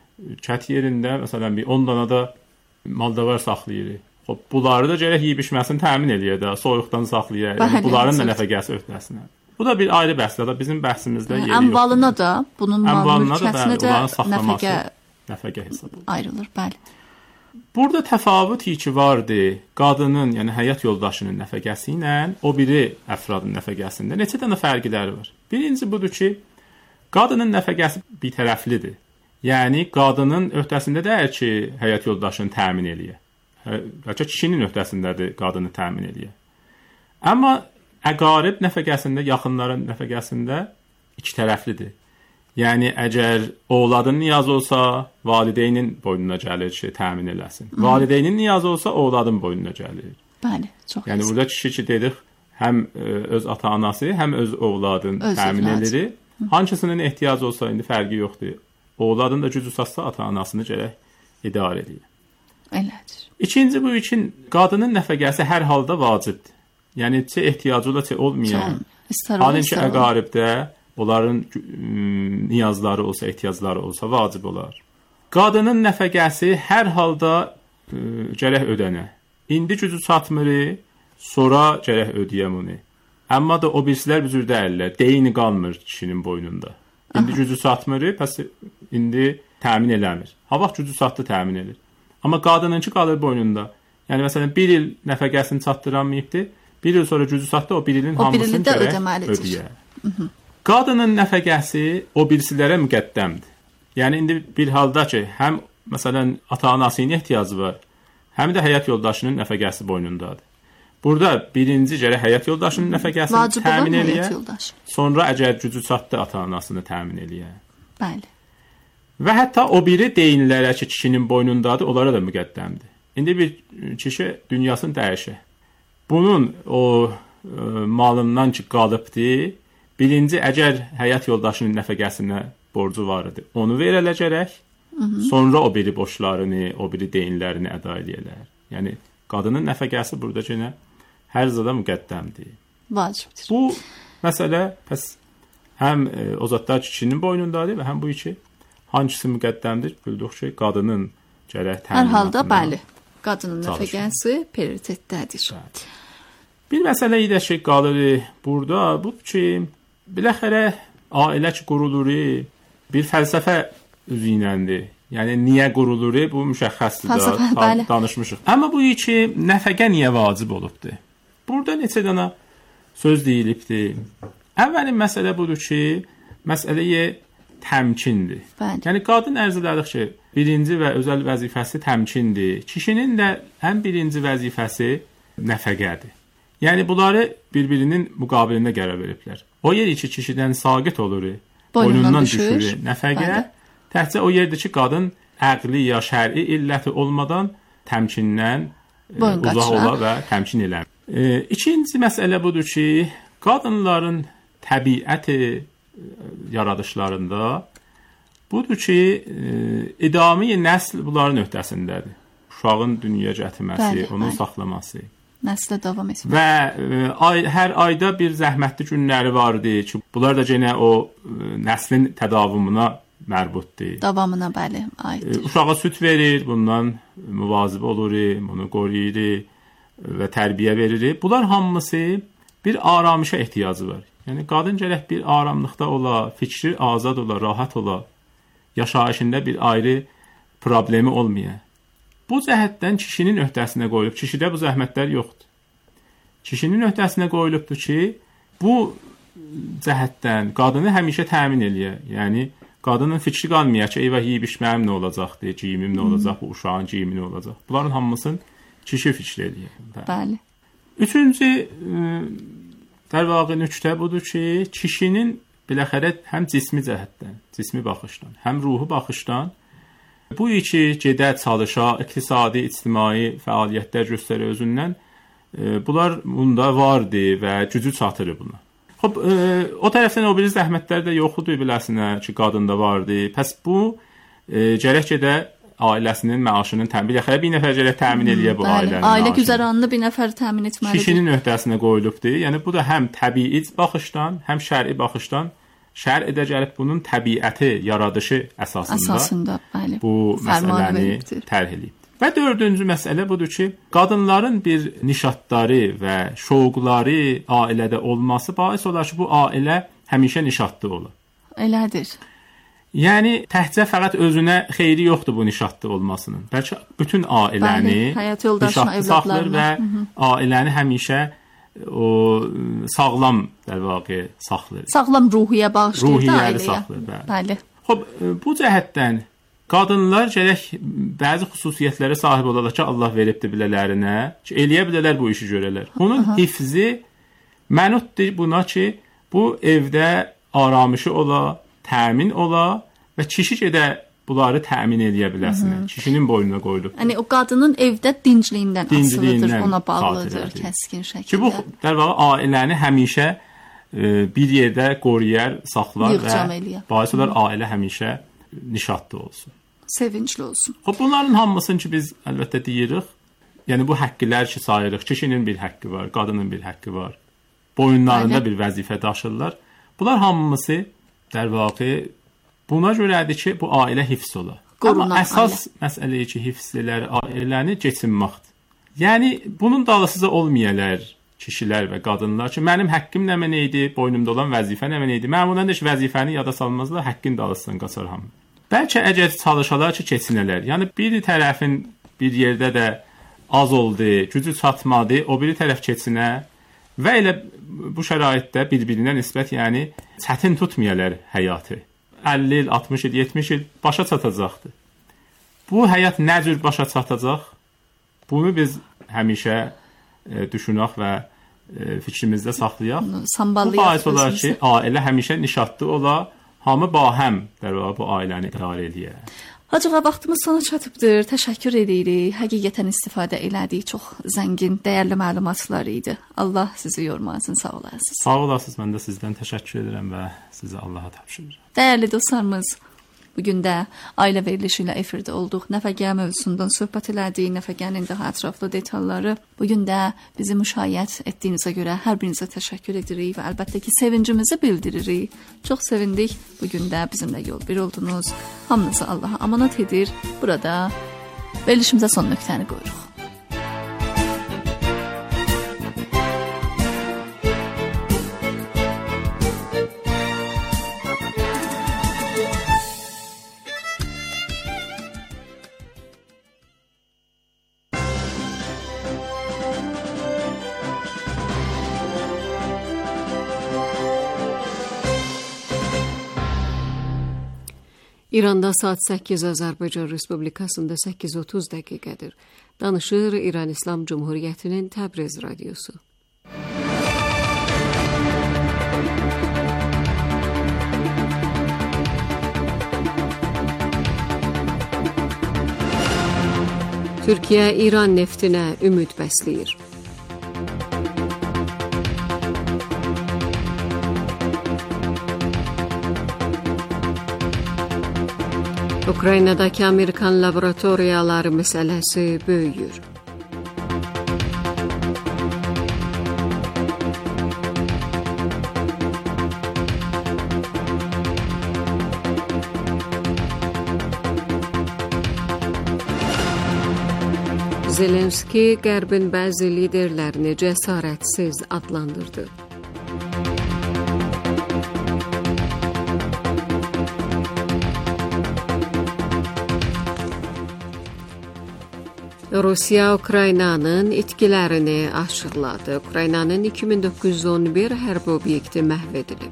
kət yerində, məsələn, bir 10 dana da maldavar saxlayır. Bunları da gərək yiyib içməsini təmin eləyir də, soyuqdan saxlayır, yəni, bunların da nəfəqəsi öhdəsinə. Bu da bir ayrı bəhsdir, bizim bəhsimizdə yeri yoxdur. Əmvalına da, bunun mal-mülkiyyətinə də nəfəqə hesab olur. Ayrılır, bəli. Burada təfavüt ki vardı, qadının, yəni həyat yoldaşının nəfəqəsi ilə o biri əfradın nəfəqəsində neçə dənə fərqləri var. Birinci budur ki, qadının nəfəqəsi bir tərəflidir. Yəni, qadının öhdəsində deyil ki, həyat yoldaşını təmin eləyir. Bəlkə kişinin öhdəsindədir qadını təmin eləyir. Amma əqarib nəfəqəsində, yaxınların nəfəqəsində iki tərəflidir. Yəni, əgər oğladın niyazı olsa, valideynin boynuna gəlir ki, təmin eləsin. Valideynin niyazı olsa, oğladın boynuna gəlir. Bəli, çox yəni, burada kişi ki, dedik, həm öz ata-anası, həm öz oğladın təmin edir. Hansısının ehtiyacı olsa, indi fərqi yoxdur. Oğladın da gücü satsa, ata-anasını gərək idarə edir. Elədir. İkinci bu üçün, qadının nəfəqəsi hər halda vacibdir. Yəni, ehtiyacı ola, olmayan. Halin ki, əqaribdə onların niyazları olsa, ehtiyacları olsa vacib olar. Qadının nəfəqəsi hər halda gərək ödənə. İndi gücü çatmır, sonra gərək ödəyəm onu. Amma da o birisilər büzür deyirlər, deyini qalmır kişinin boynunda. İndi gücü çatmır, pəs indi təmin eləmir. Ha vaxt gücü çatdı, təmin edir. Amma qadınınki qalır boynunda. Yəni, məsələn, bir il nəfəqəsini çatdıramayıbdır, bir il sonra gücü çatdı, o bir ilin hamısını gərək ödəyər. Qadının nəfəqəsi o birisilərə müqəddəmdir. Yəni, indi bir halda ki, həm, məsələn, ata-anasının ehtiyacı var, həm də həyat yoldaşının nəfəqəsi boynundadır. Burada birinci gərək həyat yoldaşının nəfəqəsini təmin eləyər, sonra əgər gücü çatdı, ata-anasını təmin eləyər. Bəli. Və hətta o biri deyinlərə ki, kişinin boynundadır, onlara da müqəddəmdir. İndi bir kişi dünyasını dəyişir. Bunun o malından ki, qalıbdır, birinci, əgər həyat yoldaşının nəfəqəsinə borcu var idi, onu verələ gərək, sonra o biri borçlarını, o biri deyinlərini əda eləyələr. Yəni, qadının nəfəqəsi burada yenə hər zada müqəddəmdir. Vacibdir. Bu məsələ pəs həm o zatlar kişinin boynundadır və həm bu iki hangisi müqəddəmdir? Bildik ki, qadının gərək təminatına. Hər halda, bəli, qadının nəfəqəsi prioritetdədir. Bir məsələ idi ki, qalır burada, bu ki, biləxərə ailə ki, qurulur, bir fəlsəfə üzü iləndir. Yəni, niyə qurulur, bu müşəxxəsdir da, danışmışıq. Amma bu ki, nəfəqə niyə vacib olubdur? Burada neçə dənə söz deyilibdir. Əvvəlin məsələ budur ki, məsələyə təmkindir. Yəni, qadın ərz edərik ki, birinci və özəl vəzifəsi təmkindir. Kişinin də ən birinci vəzifəsi nəfəqədir. Yəni, bunları bir-birinin müqabilində qərar veriblər. O yer ki, kişidən saqit olur, boynundan düşür nəfəqə, təhcə o yerdir ki, qadın əqli ya şəri illəti olmadan təmkindən uzaq ola və təmkin eləmir. İkinci məsələ budur ki, qadınların təbiəti yaradışlarında budur ki, idami nəsl bunların öhdəsindədir. Uşağın dünyaya gətirməsi, onun saxlaması. Nəslə davam etmək. Və hər ayda bir zəhmətli günləri vardı ki, bunlar da yenə o nəslin tədavümünə mərbutdur. Davamına bəli, aiddir. Uşağa süd verir, bundan müvazib olur, bunu qoruyur və tərbiyə verir. Bunlar hamısı bir aramışa ehtiyacı var. Yəni qadın gərək bir aramlıqda ola, fikri azad ola, rahat ola, yaşayışında bir ayrı problemi olmaya. Bu cəhətdən kişinin öhdəsinə qoyulub. Kişidə bu zəhmətlər yoxdur. Kişinin öhdəsinə qoyulubdur ki, bu cəhətdən qadını həmişə təmin eləyə. Yəni, qadının fikri qalmaya ki, eyvah yeyib içməyim nə olacaqdır, giyimim nə olacaq, bu uşağın giyimi nə olacaq. Bunların hamısını kişi fikri eləyə. Bəli. Üçüncü, dərvaqi nüktə budur ki, kişinin biləxərə həm cismi cəhətdən, cismi baxışdan, həm ruhu baxışdan bu iki gedə çalışa, iqtisadi, ictimai fəaliyyətlər göstərə özündən bunlar bunda vardı və gücü çatır buna. Xoş, o tərəfdən o biri zəhmətlər də yoxdur biləsinə ki, qadında vardı. Pəs bu gərək gedə ailəsinin məaşının təmin, biləxərə bir nəfər gərək təmin eləyə bu ailənin məaşını. Ailə güzəranını bir nəfər təmin etməlidir. Kişinin öhdəsinə qoyulubdur. Yəni bu da həm təbii baxışdan, həm şər'i baxışdan şər edə gəlib bunun təbiəti, yaradışı əsasında bəli, bu məsələni tərh edib. Və dördüncü məsələ budur ki, qadınların bir nişadları və şouqları ailədə olması bais olar ki, bu ailə həmişə nişadlı olur. Elədir. Yəni, təhcə fəqət özünə xeyri yoxdur bu nişadlı olmasının. Bəlkə bütün ailəni nişadlı saxlır və ailəni həmişə o sağlam dərvaqə saxlayır. Sağlam ruhiyyə bağışlayır da ailəyə. Saxlayır, bəli. Xoş, bu cəhətdən qadınlar gərək bəzi xüsusiyyətlərə sahib olarlar ki, Allah veribdir bilələrinə, ki, eləyə bilərlər bu işi görərlər. Bunun hifzi mənutdur buna ki, bu evdə aramışı ola, təmin ola və kişi gedə bunları təmin eləyə biləsinlər. Kişinin boynuna qoyulub. Yəni o qadının evdə dincliyindən asılıdır, ona bağlıdır kəskin şəkildə. Ki bu dərvaqa ailəni həmişə bir yerdə qoruyar, saxlar və bais olar ailə həmişə nişadlı olsun. Sevincli olsun. Xoş, bunların hamısını ki biz əlbəttə deyirik. Yəni bu haqqlar ki sayırıq. Kişinin bir haqqı var, qadının bir haqqı var. Boyunlarında bir vəzifə daşırlar. Bunlar hamısı dərvaqa buna görədir ki, bu ailə hifz ola. Amma əsas məsələ ki, hifzlər ailəni keçinməkdir. Yəni, bunun dalısıza olmayalar kişilər və qadınlar ki, mənim həqqim nə mənə idi, boynumda olan vəzifə nə mənə idi. Məmulən də ki, vəzifəni yada salmazlar, həqqin dalısından qaçar hamı. Bəlkə əgər çalışalar ki, keçinələr. Yəni, bir tərəfin bir yerdə də az oldu, gücü çatmadı, o biri tərəf keçinə və elə bu şəraitdə bir-birinə nisbət, yəni, çətin tutmayalar həyatı. 50 il, 60 il, 70 il başa çatacaqdır. Bu həyat nə cür başa çatacaq? Bunu biz həmişə düşünək və fikrimizdə saxlayaq. Bu bais olar ki, ailə həmişə nişadlı ola, hamı bahəm bu ailəni idarə edir. Hacığa, vaxtımız sona çatıbdır. Təşəkkür edirik. Həqiqətən istifadə elədik. Çox zəngin, dəyərli məlumatlar idi. Allah sizi yormasın. Sağ olasınız. Sağ olasınız. Mən də sizdən təşəkkür edirəm və sizi Allaha tapşırıram. Dəyərli dostlarımız, bugün də ailə verilişi ilə efirdə olduq. Nəfəqə mövzusundan söhbət elədik. Nəfəqənin daha ətraflı detalları. Bugün də bizi müşayiət etdiyinizə görə hər birinizə təşəkkür edirik və əlbəttə ki, sevincimizi bildiririk. Çox sevindik. Bugün də bizimlə yol bir oldunuz. Hamınızı Allaha amanat edir. Burada verilişimizə son nöqtəni qoyuruq. İranda saat 8, Azərbaycan Respublikasında 8:30 dəqiqədir. Danışır İran İslam Cumhuriyyətinin Təbriz radiosu. Türkiyə İran neftinə ümid bəsləyir. Ukraynadakı Amerikan laboratoriyaları məsələsi böyüyür. Zelenski Qərbin bəzi liderlərini cəsarətsiz adlandırdı. Rusiya Ukraynanın itkilərini açıqladı. Ukraynanın 2911 hərbi obyekti məhv edilib.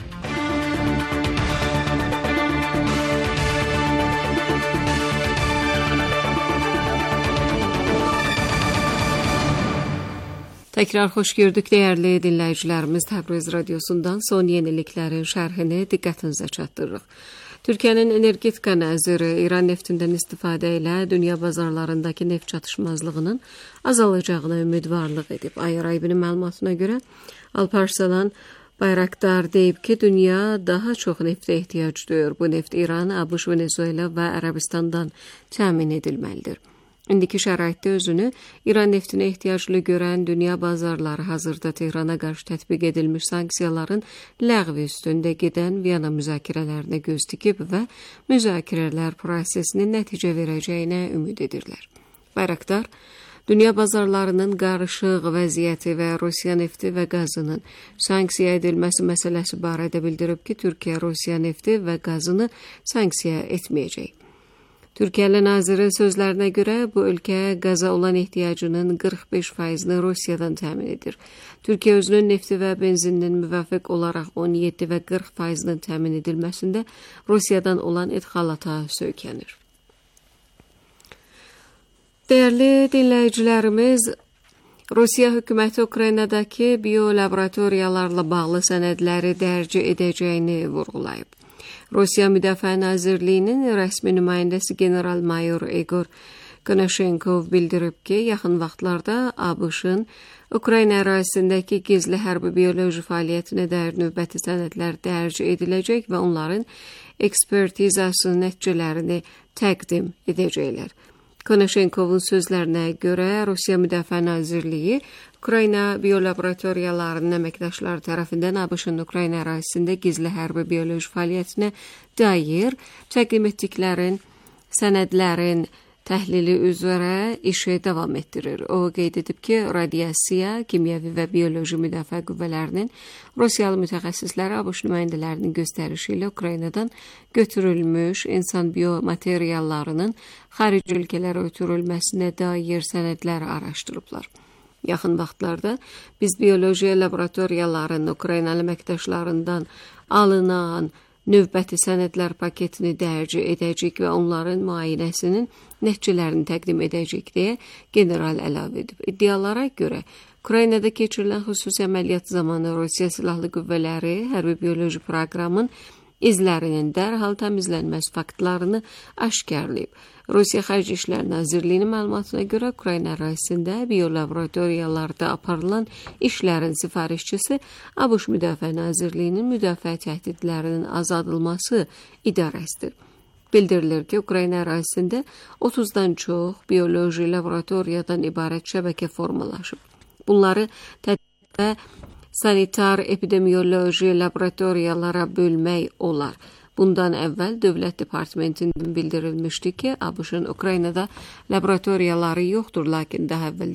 Təkrar xoş gördük dəyərli dinləyicilərimiz. Təbriz radiosundan son yeniliklərin şərhini diqqətinizə çatdırırıq. Türkiyənin energetika naziri İran neftindən istifadə ilə dünya bazarlarındakı neft çatışmazlığının azalacağına ümidvarlıq edib. Ayrı-ayrı məlumatına görə Alparslan Bayraktar deyib ki, dünya daha çox neftə ehtiyac duyur. Bu neft İran, ABŞ, Venezuela və Ərəbistandan təmin edilməlidir. İndiki şəraitdə özünü İran neftinə ehtiyaclı görən dünya bazarları hazırda Tehrana qarşı tətbiq edilmiş sanksiyaların ləğvi üstündə gedən Viyana müzakirələrinə göz tikib və müzakirələr prosesinin nəticə verəcəyinə ümid edirlər. Bayraktar, dünya bazarlarının qarışıq vəziyyəti və Rusiya nefti və qazının sanksiya edilməsi məsələsi barədə bildirib ki, Türkiyə Rusiya nefti və qazını sanksiya etməyəcək. Türkiyəli nazirin sözlərinə görə bu ölkə qaza olan ehtiyacının 45%-ni Rusiyadan təmin edir. Türkiyə özünün nefti və benzininin müvafiq olaraq 17 və 40%-nin təmin edilməsində Rusiyadan olan idxalata söykənir. Dəyərli dinləyicilərimiz, Rusiya hökuməti Ukraynadakı biolaboratoriyalarla bağlı sənədləri dərc edəcəyini vurğulayıb. Rusiya Müdafiə Nazirliyinin rəsmi nümayəndəsi general-mayor Igor Konashenkov bildirib ki, yaxın vaxtlarda ABŞ-ın Ukrayna ərazisindəki gizli hərbi bioloji fəaliyyətinə dair növbəti sənədlər dərc ediləcək və onların ekspertizasının nəticələrini təqdim edəcəklər. Konashenkovun sözlərinə görə Rusiya Müdafiə Nazirliyi Ukrayna biolaboratoriyalarının əməkdaşları tərəfindən ABŞ-ın Ukrayna ərazisində gizli hərbi bioloji fəaliyyətinə dair təqdim etdiklərin sənədlərin təhlili üzrə işi davam etdirir. O qeyd edib ki, radiasiya, kimyəvi və bioloji müdafiə qüvvələrinin Rusiyalı mütəxəssisləri ABŞ nümayəndələrinin göstərişi ilə Ukraynadan götürülmüş insan biomateriallarının xarici ölkələrə ötürülməsinə dair sənədləri araşdırıblar. Yaxın vaxtlarda biz bioloji laboratoriyaların Ukraynalı əməkdaşlarından alınan növbəti sənədlər paketini dərc edəcək və onların müayinəsinin nəticələrini təqdim edəcək deyə general əlavə edib. İddialara görə Ukraynada keçirilən xüsusi əməliyyat zamanı Rusiya Silahlı Qüvvələri hərbi bioloji proqramın izlərinin dərhal təmizlənməsi faktlarını aşkarlayıb. Rusiya Xarici İşlər Nazirliyinin məlumatına görə Ukrayna ərazisində biolaboratoriyalarda aparılan işlərin sifarişçisi ABŞ Müdafiə Nazirliyinin müdafiə təhdidlərinin azaldılması idarəsidir. Bildirilir ki, Ukrayna ərazisində 30-dan çox bioloji laboratoriyadan ibarət şəbəkə formalaşıb. Bunları tədqiq və sanitar epidemioloji laboratoriyalara bölmək olar. Bundan əvvəl Dövlət Departamentindən bildirilmişdi ki, ABŞ-ın Ukraynada laboratoriyaları yoxdur, lakin daha əvvəl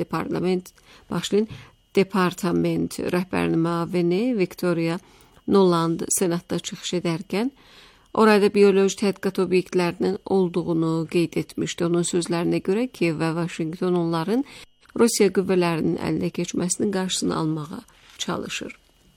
departament rəhbərinin müavini Viktoriya Noland senatda çıxış edərkən orada bioloji tədqiqat obyektlərinin olduğunu qeyd etmişdi. Onun sözlərinə görə Kiyev və Vaşinqton onların Rusiya qüvvələrinin əlinə keçməsinin qarşısını almağa çalışır.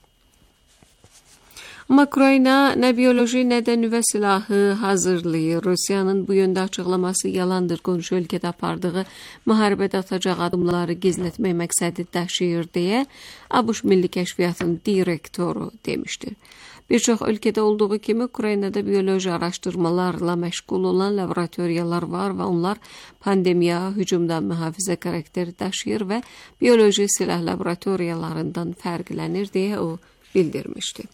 Amma Ukrayna nə bioloji, nə də nüvə silahı hazırlayır. Rusiyanın bu yöndə açıqlaması yalandır. Qonşu ölkədə apardığı müharibədə atacaq adımları gizlətmək məqsədi daşıyır deyə ABŞ Milli Kəşfiyyatın direktoru demişdir. Bir çox ölkədə olduğu kimi Ukraynada biyoloji araşdırmalarla məşğul olan laboratoriyalar var və onlar pandemiya, hücumdan mühafizə xarakteri daşıyır və biyoloji silah laboratoriyalarından fərqlənir deyə o bildirmişdi.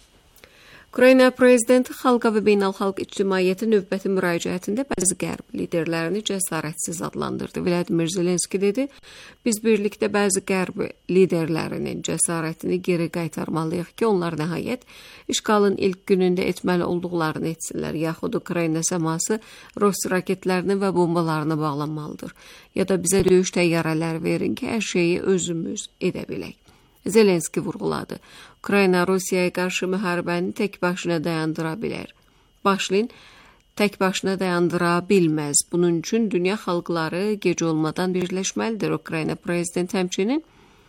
Ukrayna prezidenti xalqa və beynəlxalq ictimaiyyətə növbəti müraciətində bəzi qərb liderlərini cəsarətsiz adlandırdı. Vladimir Zelenski dedi, biz birlikdə bəzi qərb liderlərinin cəsarətini geri qaytarmalıyıq ki, onlar nəhayət işğalın ilk günündə etməli olduqlarını etsinlər, yaxud Ukrayna səması Rus raketlərini və bombalarını bağlanmalıdır. Ya da bizə döyüş təyyarələri verin ki, hər şeyi özümüz edə bilək. Zelenski vurğuladı. Ukrayna Rusiyaya qarşı müharibəni tək başına dayandıra bilər. Başlin tək başına dayandıra bilməz. Bunun üçün dünya xalqları gec olmadan birləşməlidir. Ukrayna prezidenti həmçinin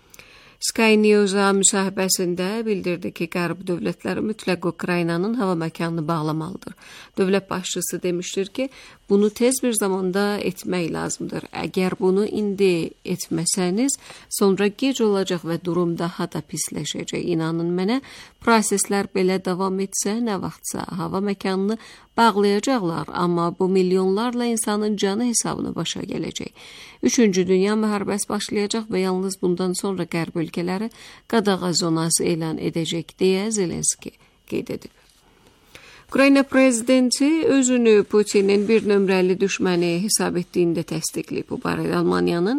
Sky News-a müsahibəsində bildirdi ki, qərb dövlətləri mütləq Ukraynanın hava məkanını bağlamalıdır. Dövlət başçısı demişdir ki, bunu tez bir zamanda etmək lazımdır. Əgər bunu indi etməsəniz, sonra gec olacaq və durum daha da pisləşəcək. İnanın mənə, proseslər belə davam etsə, nə vaxtsa hava məkanını bağlayacaqlar, amma bu milyonlarla insanın canı hesabına başa gələcək. 3-cü Dünya müharibəsi başlayacaq və yalnız bundan sonra qərb ölkələri qadağa zonası elan edəcək deyə Zelenski qeyd edib. Ukrayna prezidenti özünü Putinin bir nömrəli düşməni hesab etdiyini də təsdiqləyib. Bu barədə Almaniyanın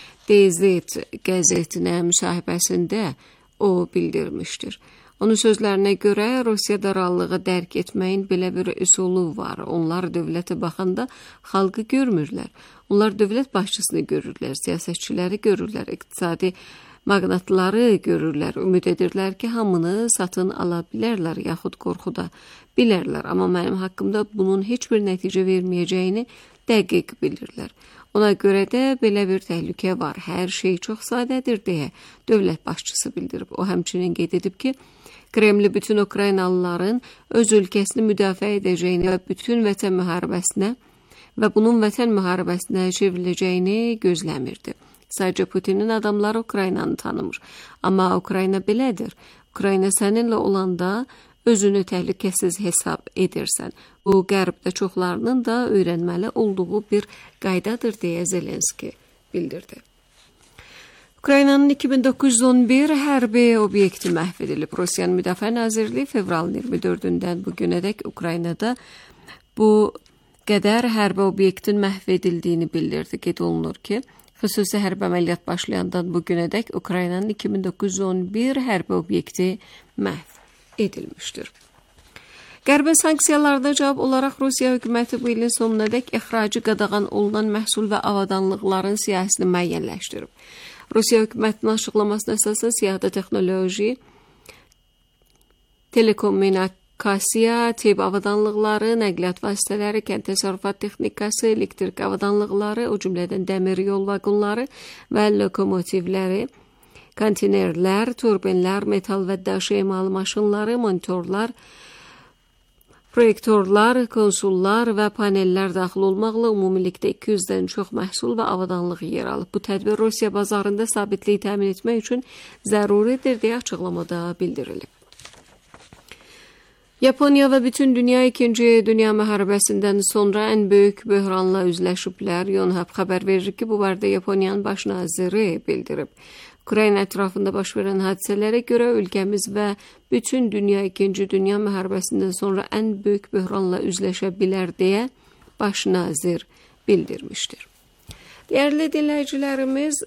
DZ qəzetinə müsahibəsində o bildirmişdir. Onun sözlərinə görə Rusiya darallığı dərk etməyin belə bir üsulu var. Onlar dövlətə baxanda xalqı görmürlər. Onlar dövlət başçısını görürlər, siyasətçiləri görürlər, iqtisadi maqnatları görürlər. Ümid edirlər ki, hamını satın ala bilərlər, yaxud qorxuda bilərlər. Amma mənim haqqımda bunun heç bir nəticə verməyəcəyini dəqiq bilirlər. Ona görə də belə bir təhlükə var. Hər şey çox sadədir deyə dövlət başçısı bildirib. O həmçinin qeyd edib ki, Kreml bütün Ukraynalıların öz ölkəsini müdafiə edəcəyini və bütün vətən müharibəsinə və bunun vətən müharibəsinə çevriləcəyini gözləmirdi. Sadəcə Putinin adamları Ukraynanı tanımır. Amma Ukrayna belədir. Ukrayna səninlə olanda özünü təhlükəsiz hesab edirsən. Bu qərbdə çoxlarının da öyrənməli olduğu bir qaydadır deyə Zelenski bildirdi. Ukraynanın 2911 hərbi obyekti məhv edilib. Rusiyanın Müdafiə Nazirliyi fevralın 24-dən bu günədək Ukraynada bu qədər hərbi obyektin məhv edildiyini bildirdi. Qeyd olunur ki, xüsusi hərbi əməliyyat başlayandan bu günədək Ukraynanın 2911 hərbi obyekti məhv edilmişdir. Qərbin sanksiyalarına cavab olaraq Rusiya hökuməti bu ilin sonunadək ixracı qadağan olunan məhsul və avadanlıqların siyahısını müəyyənləşdirib. Rusiya hökumətinin açıqlamasına əsasən siyahıda texnoloji, telekommunikasiya, tibb avadanlıqları, nəqliyyat vasitələri, kənd təsərrüfat texnikası, elektrik avadanlıqları, o cümlədən dəmir yol vaqonları və lokomotivləri, konteynerlər, turbinlər, metal və daşı emalı maşınları, monitorlar, proyektorlar, konsollar və panellər daxil olmaqla ümumilikdə 200-dən çox məhsul və avadanlıq yer alıb. Bu tədbir Rusiya bazarında sabitliyi təmin etmək üçün zəruridir deyə açıqlamada bildirilib. Yaponiya və bütün dünya 2-ci Dünya müharibəsindən sonra ən böyük böhranla üzləşiblər. Yonhap xəbər verir ki, bu barədə Yaponiyanın baş naziri bildirib. Ukrayna ətrafında baş verən hadisələrə görə ölkəmiz və bütün dünya 2-ci Dünya müharibəsindən sonra ən böyük böhranla üzləşə bilər deyə baş nazir bildirmişdir. Dəyərli dinləyicilərimiz,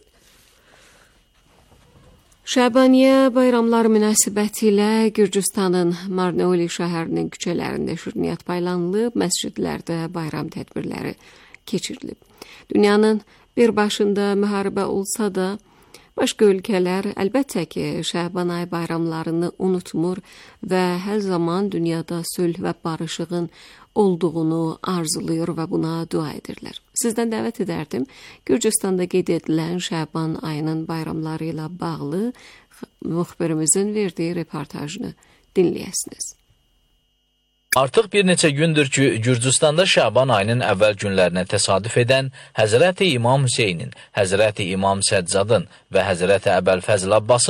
Şəbaniyə bayramları münasibətilə Gürcüstanın Marneoli şəhərinin küçələrində şirniyyat paylanılıb, məscidlərdə bayram tədbirləri keçirilib. Dünyanın bir başında müharibə olsa da, başqa ölkələr əlbəttə ki, Şəban ayı bayramlarını unutmur və hər zaman dünyada sülh və barışığın olduğunu arzulayır və buna dua edirlər. Sizdən dəvət edərdim, Gürcüstanda qeyd edilən Şəban ayının bayramları ilə bağlı müxbirimizin verdiyi reportajını dinləyəsiniz. Artıq bir neçə gündür ki, Gürcüstanda Şəban ayının əvvəl günlərinə təsadüf edən Həzrəti İmam Hüseynin, Həzrəti İmam Səccadın və Həzrəti Əbəlfəzl Abbasın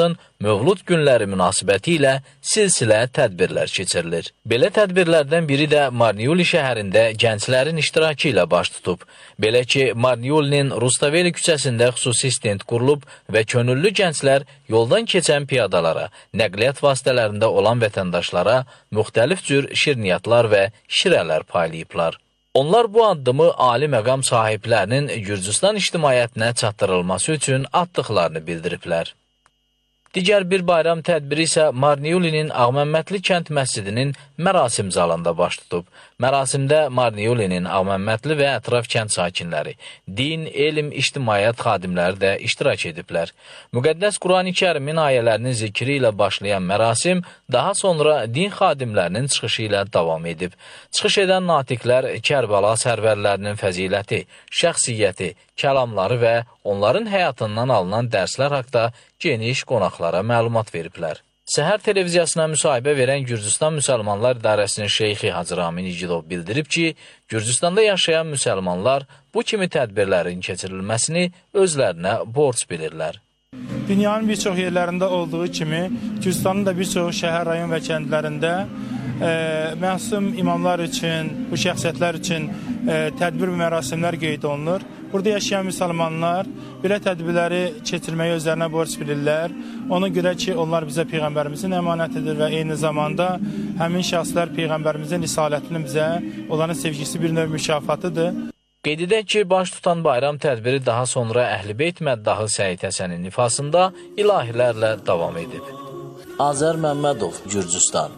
Mövlud günləri münasibəti ilə silsilə tədbirlər keçirilir. Belə tədbirlərdən biri də Marniuli şəhərində gənclərin iştirakı ilə baş tutub. Belə ki, Marniulinin Rustaveli küçəsində xüsusi stend qurulub və könüllü gənclər yoldan keçən piyadalara, nəqliyyat vasitələrində olan vətəndaşlara müxtəlif cür şirniyyatlar və şirələr paylayıblar. Onlar bu addımı ali məqam sahiblərinin Gürcüstan ictimaiyyətinə çatdırılması üçün atdıqlarını bildiriblər. Digər bir bayram tədbiri isə Marniulinin Ağməmmədli kənd məscidinin mərasim zalında baş tutub. Mərasimdə Marniulinin Ağməmmədli və ətraf kənd sakinləri, din, elm, ictimaiyyət xadimləri də iştirak ediblər. Müqəddəs Quran-ı Kərimin ayələrinin zikri ilə başlayan mərasim daha sonra din xadimlərinin çıxışı ilə davam edib. Çıxış edən natiqlər Kərbəla sərvərlərinin fəziləti, şəxsiyyəti, kəlamları və onların həyatından alınan dərslər haqda geniş qonaqlara məlumat veriblər. Səhər televiziyasına müsahibə verən Gürcüstan Müsəlmanlar İdarəsinin şeyxi Hacı Ramin İgidov bildirib ki, Gürcüstanda yaşayan müsəlmanlar bu kimi tədbirlərin keçirilməsini özlərinə borc bilirlər. Dünyanın bir çox yerlərində olduğu kimi, Gürcüstanın da bir çox şəhər, rayon və kəndlərində məsum imamlar üçün, bu şəxsiyyətlər üçün tədbir və mərasimlər qeyd olunur. Burada yaşayan müsəlmanlar belə tədbirləri keçirməyi özlərinə borc bilirlər. Ona görə ki, onlar bizə Peyğəmbərimizin əmanətidir və eyni zamanda həmin şəxslər Peyğəmbərimizin risalətini bizə, onların sevgisi bir növ mükafatıdır. Qeyd edək ki, baş tutan bayram tədbiri daha sonra Əhl-i-Beyt məddahı Səid Həsənin nifasında ilahilərlə davam edib. Azər Məmmədov, Gürcüstan.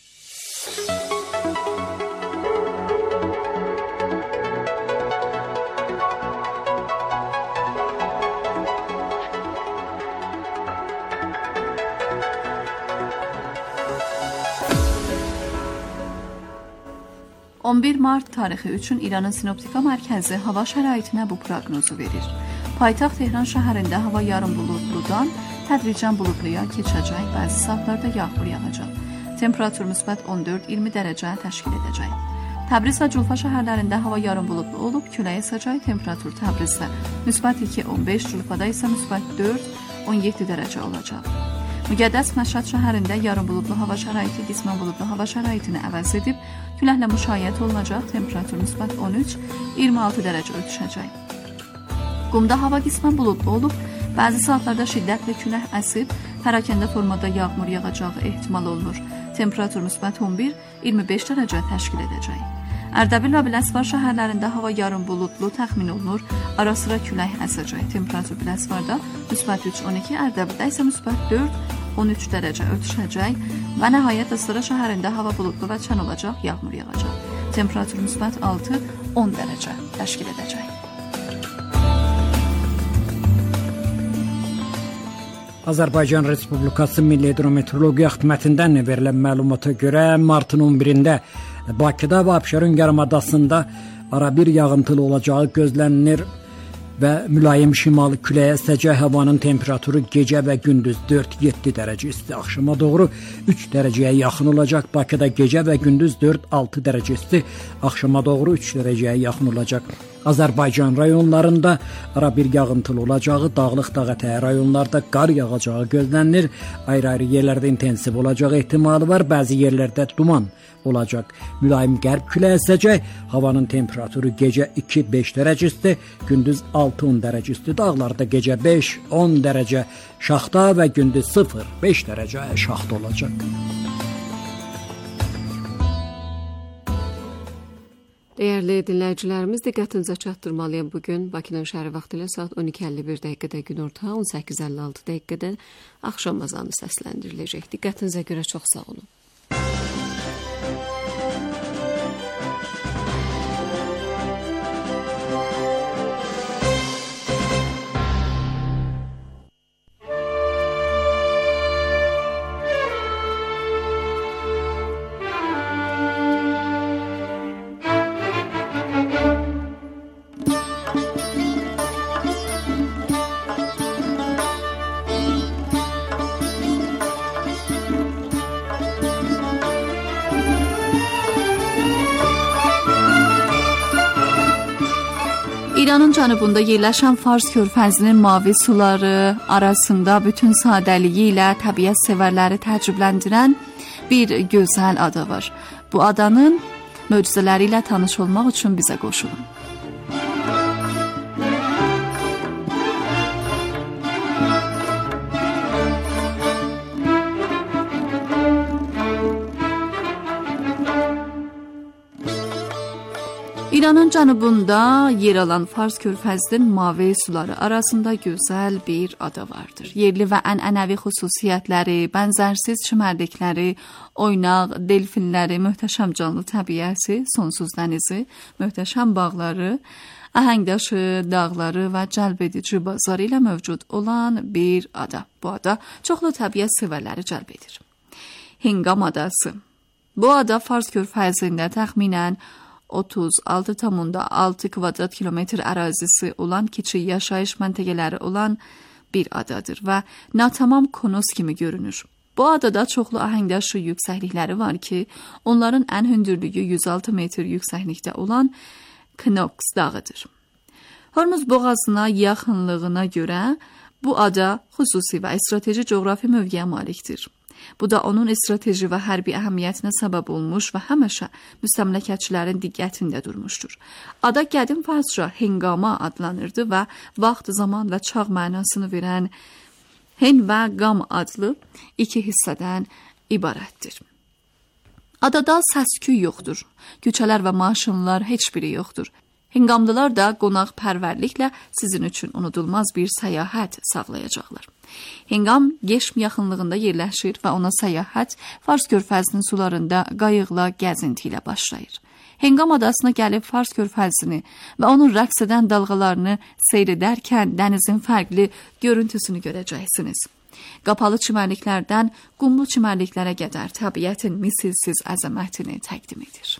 ...11 Mart tarixi üçün İranın Sinoptika Mərkəzi hava şəraitinə bu proqnozu verir. Paytaxt Tehran şəhərində hava yarım buludludan tədricən buludluya keçəcək, bəzi saatlarda yağmur yağacaq. Temperatur müsbət 14-20 dərəcə təşkil edəcək. Təbriz və Culfa şəhərlərində hava yarım buludlu olub, küləyə əsəcək. Temperatur Təbrizdə müsbət 2-15, Culfada isə müsbət 4-17 dərəcə olacaq. Müqəddəs Məşhəd şəhərində yarım buludlu hava şəraiti qismən buludlu hava şəraitini əvəz edib, küləklə müşayiət olunacaq, temperatur müsbət 13-26 dərəcə düşəcək. Qumda hava qismən buludlu olub, bəzi saatlarda şiddətli külək əsib, pərakəndə formada yağmur yağacağı ehtimal olunur. Temperatur müsbət 11-25 dərəcə təşkil edəcək. Ərdəbil və Biləsuvar şəhərlərində hava yarım buludlu təxmin olunur, ara-sıra külək əsəcək. Temperatur Biləsuvarda müsbət 3-12, Ərdəbildə isə müsbət 4-13 dərəcə düşəcək və nəhayət Astara şəhərində hava buludlu və çən olacaq, yağmur yağacaq. Temperatur müsbət 6-10 dərəcə təşkil edəcək. Azərbaycan Respublikası Milli Hidrometeorologiya Xidmətindən verilən məlumata görə martın 11-də Bakıda və Abşeron yarımadasında arabir yağıntılı olacağı gözlənilir və mülayim şimali küləyə əsəcək. Havanın temperaturu gecə və gündüz 4-7 dərəcə isti, axşama doğru 3 dərəcəyə yaxın olacaq. Bakıda gecə və gündüz 4-6 dərəcə isti, axşama doğru 3 dərəcəyə yaxın olacaq. Azərbaycan rayonlarında arabir yağıntılı olacağı, dağlıq dağətəyi rayonlarda qar yağacağı gözlənilir. Ayrı-ayrı yerlərdə intensiv olacağı ehtimalı var. Bəzi yerlərdə duman olacaq. Mülayim qərb küləyə əsəcək. Havanın temperaturu gecə 2-5 dərəcə isti, gündüz 6-10 dərəcə isti. Dağlarda gecə 5-10 dərəcə şaxta və gündüz 0-5 dərəcə şaxta olacaq. Dəyərli dinləyicilərimiz, diqqətinizə çatdırmalıyam bugün Bakının şəhəri vaxtı ilə saat 12:51 dəqiqədə günorta, 18:56 dəqiqədə axşam azanı səsləndiriləcək. Diqqətinizə görə çox sağ olun. İranın cənubunda yerləşən Fars körfəzinin mavi suları arasında bütün sadəliyi ilə təbiət sevərləri təəccübləndirən bir gözəl ada var. Bu adanın möcüzələri ilə tanış olmaq üçün bizə qoşulun. İranın cənubunda yer alan Fars körfəzinin mavi suları arasında gözəl bir ada vardır. Yerli və ənənəvi xüsusiyyətləri, bənzərsiz çimərlikləri, oynaq, delfinləri, möhtəşəm canlı təbiəti, sonsuz dənizi, möhtəşəm bağları, əhəngdaşı, dağları və cəlbedici bazarı ilə mövcud olan bir ada. Bu ada çoxlu təbiət sevərləri cəlb edir. Hengam adası. Bu ada Fars körfəzində təxminən 36,6 kvadrat kilometr ərazisi olan kiçik yaşayış məntəqələri olan bir adadır və natamam konus kimi görünür. Bu adada çoxlu əhəngdaşı yüksəklikləri var ki, onların ən hündürlüyü 106 metr yüksəklikdə olan Knox dağıdır. Hormuz boğazına yaxınlığına görə bu ada xüsusi və strateji coğrafi mövqeyə malikdir. Bu da onun strateji və hərbi əhəmiyyətinə səbəb olmuş və həmişə müstəmləkəçilərin diqqətində durmuşdur. Ada qədim farsça hengama adlanırdı və vaxt, zaman və çağ mənasını verən hen və qam adlı iki hissədən ibarətdir. Adada səs-küy yoxdur. Küçələr və maşınlar heç biri yoxdur. Hengamlılar da qonaqpərvərliklə sizin üçün unudulmaz bir səyahət sağlayacaqlar. Hengam Geşm yaxınlığında yerləşir və ona səyahət Fars körfəzinin sularında qayıqla gəzinti ilə başlayır. Hengam adasına gəlib Fars körfəzini və onun rəqs edən dalğalarını seyr edərkən dənizin fərqli görüntüsünü görəcəksiniz. Qapalı çimərliklərdən qumlu çimərliklərə qədər təbiətin misilsiz əzəmətini təqdim edir.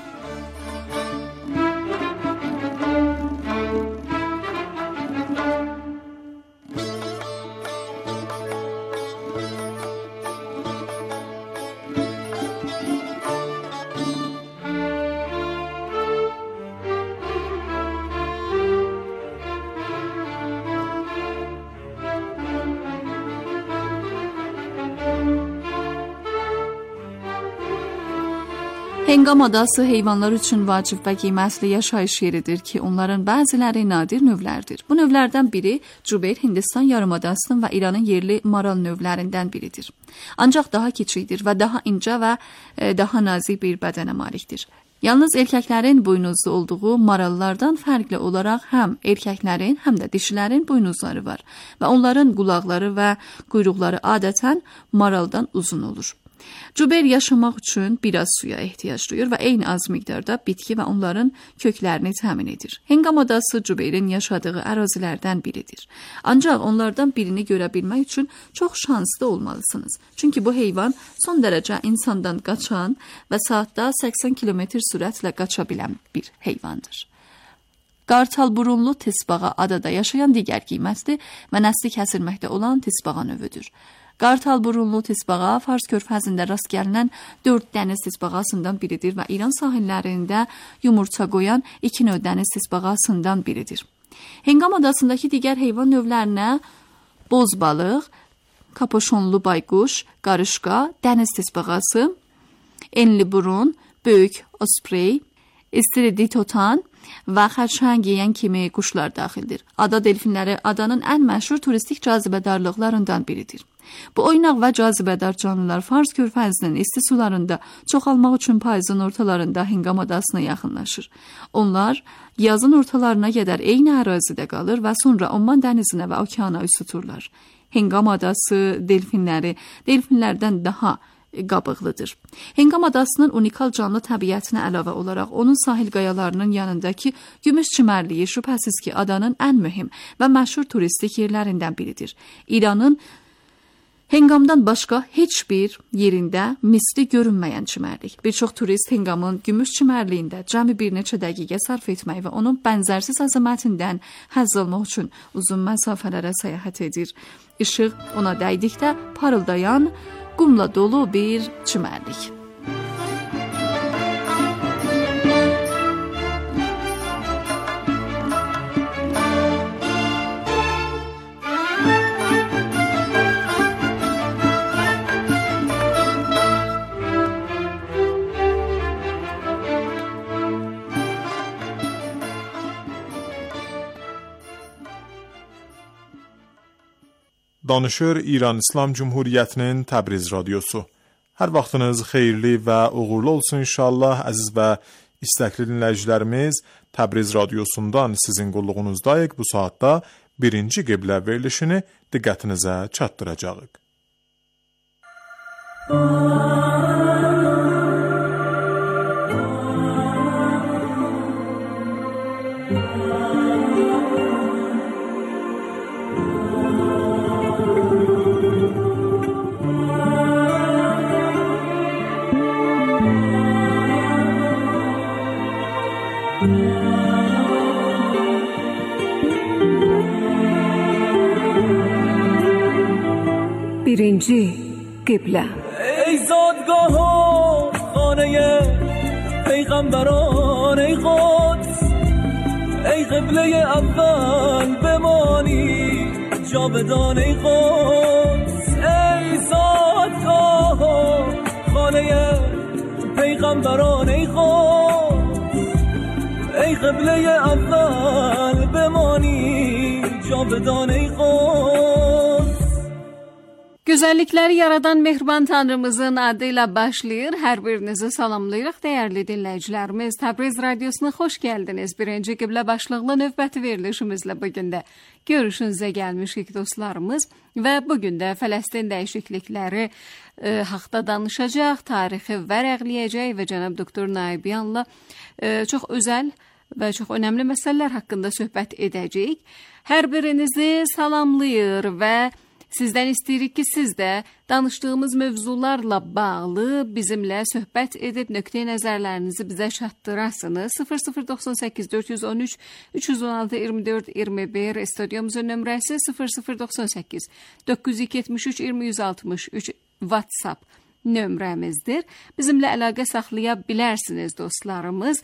Hengam adası heyvanlar üçün vacib və qiymətli yaşayış yeridir ki, onların bəziləri nadir növlərdir. Bu növlərdən biri Cubeyr Hindistan yarımadasının və İranın yerli maral növlərindən biridir. Ancaq daha kiçikdir və daha incə və daha nazik bir bədənə malikdir. Yalnız erkəklərin buynuzlu olduğu marallardan fərqli olaraq həm erkəklərin, həm də dişilərin buynuzları var və onların qulaqları və quyruqları adətən maraldan uzun olur. Cubeyr yaşamaq üçün biraz suya ehtiyac duyur və eyni az miqdarda bitki və onların köklərini təmin edir. Hengam adası Cubeyrin yaşadığı ərazilərdən biridir. Ancaq onlardan birini görə bilmək üçün çox şanslı olmalısınız. Çünki bu heyvan son dərəcə insandan qaçan və saatda 80 km sürətlə qaça bilən bir heyvandır. Qartal burunlu tisbağa adada yaşayan digər qiymətli və nəsli kəsilməkdə olan tisbağa növüdür. Qartal burunlu tisbağa Fars körfəzində rast gəlinən 4 dəniz tisbağasından biridir və İran sahillərində yumurta qoyan 2 növ dəniz tisbağasından biridir. Hengam adasındakı digər heyvan növlərinə boz balıq, kapoşonlu bayquş, qarışqa, dəniz tisbağası, enli burun, böyük osprey, istiriditotan və xərçəng yeyən kimi quşlar daxildir. Ada delfinləri adanın ən məşhur turistik cazibədarlıqlarından biridir. Bu oynaq və cazibədar canlılar Fars körfəzinin isti sularında çoxalmaq üçün payızın ortalarında Hengam adasına yaxınlaşır. Onlar yazın ortalarına qədər eyni ərazidə qalır və sonra Omman dənizinə və okeana üz tuturlar. Hengam adası delfinlərdən daha qabıqlıdır. Hengam adasının unikal canlı təbiətinə əlavə olaraq onun sahil qayalarının yanındakı gümüş çimərliyi şübhəsiz ki, adanın ən mühüm və məşhur turistik yerlərindən biridir. İranın Hengamdan başqa heç bir yerində misli görünməyən çimərlik. Bir çox turist Hengamın gümüş çimərliyində cəmi bir neçə dəqiqə sərf etmək və onun bənzərsiz əzəmətindən həzz almaq üçün uzun məsafələrə səyahət edir. İşıq ona dəydikdə parıldayan, qumla dolu bir çimərlik. Danışır İran İslam Cumhuriyyətinin Təbriz Radyosu. Hər vaxtınız xeyirli və uğurlu olsun inşallah, əziz və istəkli dinləyicilərimiz. Təbriz Radyosundan sizin qulluğunuzdayıq. Bu saatda birinci qiblə verilişini diqqətinizə çatdıracağıq. birinci qiblə. ای زادگاه و خانه پیغمبران، ای قدس، ای قبله اول بمانی جاودان، ای قدس. ای زادگاه و خانه پیغمبران، ای قدس، ای قبله اول بمانی جاودان، ای قدس. Gözəllikləri yaradan mehriban Tanrımızın adı ilə başlayır. Hər birinizi salamlayırıq, dəyərli dinləyicilərimiz. Təbriz Radiosuna xoş gəldiniz. Birinci qiblə başlıqlı növbəti verilişimizlə bugün də görüşünüzə gəlmişik dostlarımız. Və bugün də Fələstin dəyişiklikləri haqda danışacaq, tarixi vərəqləyəcək və cənab doktor Naibiyanla çox özəl və çox önəmli məsələlər haqqında söhbət edəcəyik. Hər birinizi salamlayır və sizdən istəyirik ki, siz də danışdığımız mövzularla bağlı bizimlə söhbət edib nöqteyi nəzərlərinizi bizə çatdırasınız. 0098 413 316 24 21 stüdyomuzun nömrəsi 0098 973 2063 WhatsApp nömrəmizdir. Bizimlə əlaqə saxlaya bilərsiniz dostlarımız.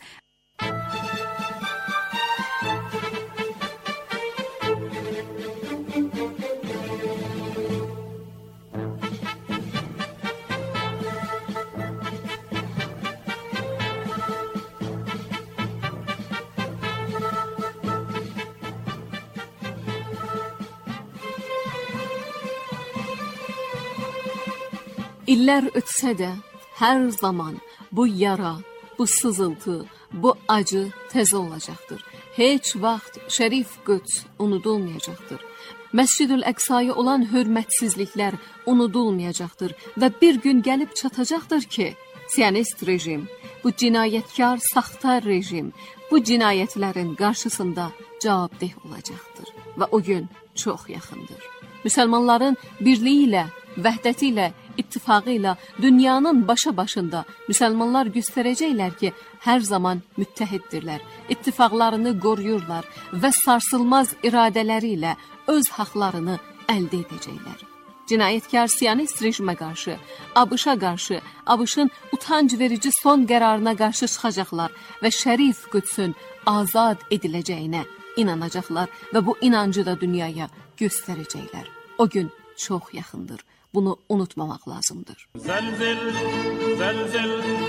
İllər ötsə də hər zaman bu yara, bu sızıltı, bu acı təzə olacaqdır. Heç vaxt Şərif Qüds unudulmayacaqdır. Məscid-ül Əqsaya olan hörmətsizliklər unudulmayacaqdır və bir gün gəlib çatacaqdır ki, Siyonist rejim, bu cinayətkar, saxta rejim, bu cinayətlərin qarşısında cavabdeh olacaqdır və o gün çox yaxındır. Müsəlmanların birliyi ilə, vəhdəti ilə, ittifaqı ilə dünyanın başa-başında müsəlmanlar göstərəcəklər ki, hər zaman müttəhiddirlər, ittifaqlarını qoruyurlar və sarsılmaz iradələri ilə öz haqlarını əldə edəcəklər. Cinayətkar Siyonist rejimə qarşı, ABŞ-a qarşı, ABŞ-ın utanc verici son qərarına qarşı çıxacaqlar və Şərif Qüdsün azad ediləcəyinə inanacaqlar və bu inancı da dünyaya göstərəcəklər. O gün çox yaxındır. Bunu unutmamaq lazımdır. Zəlzil, zəlzil,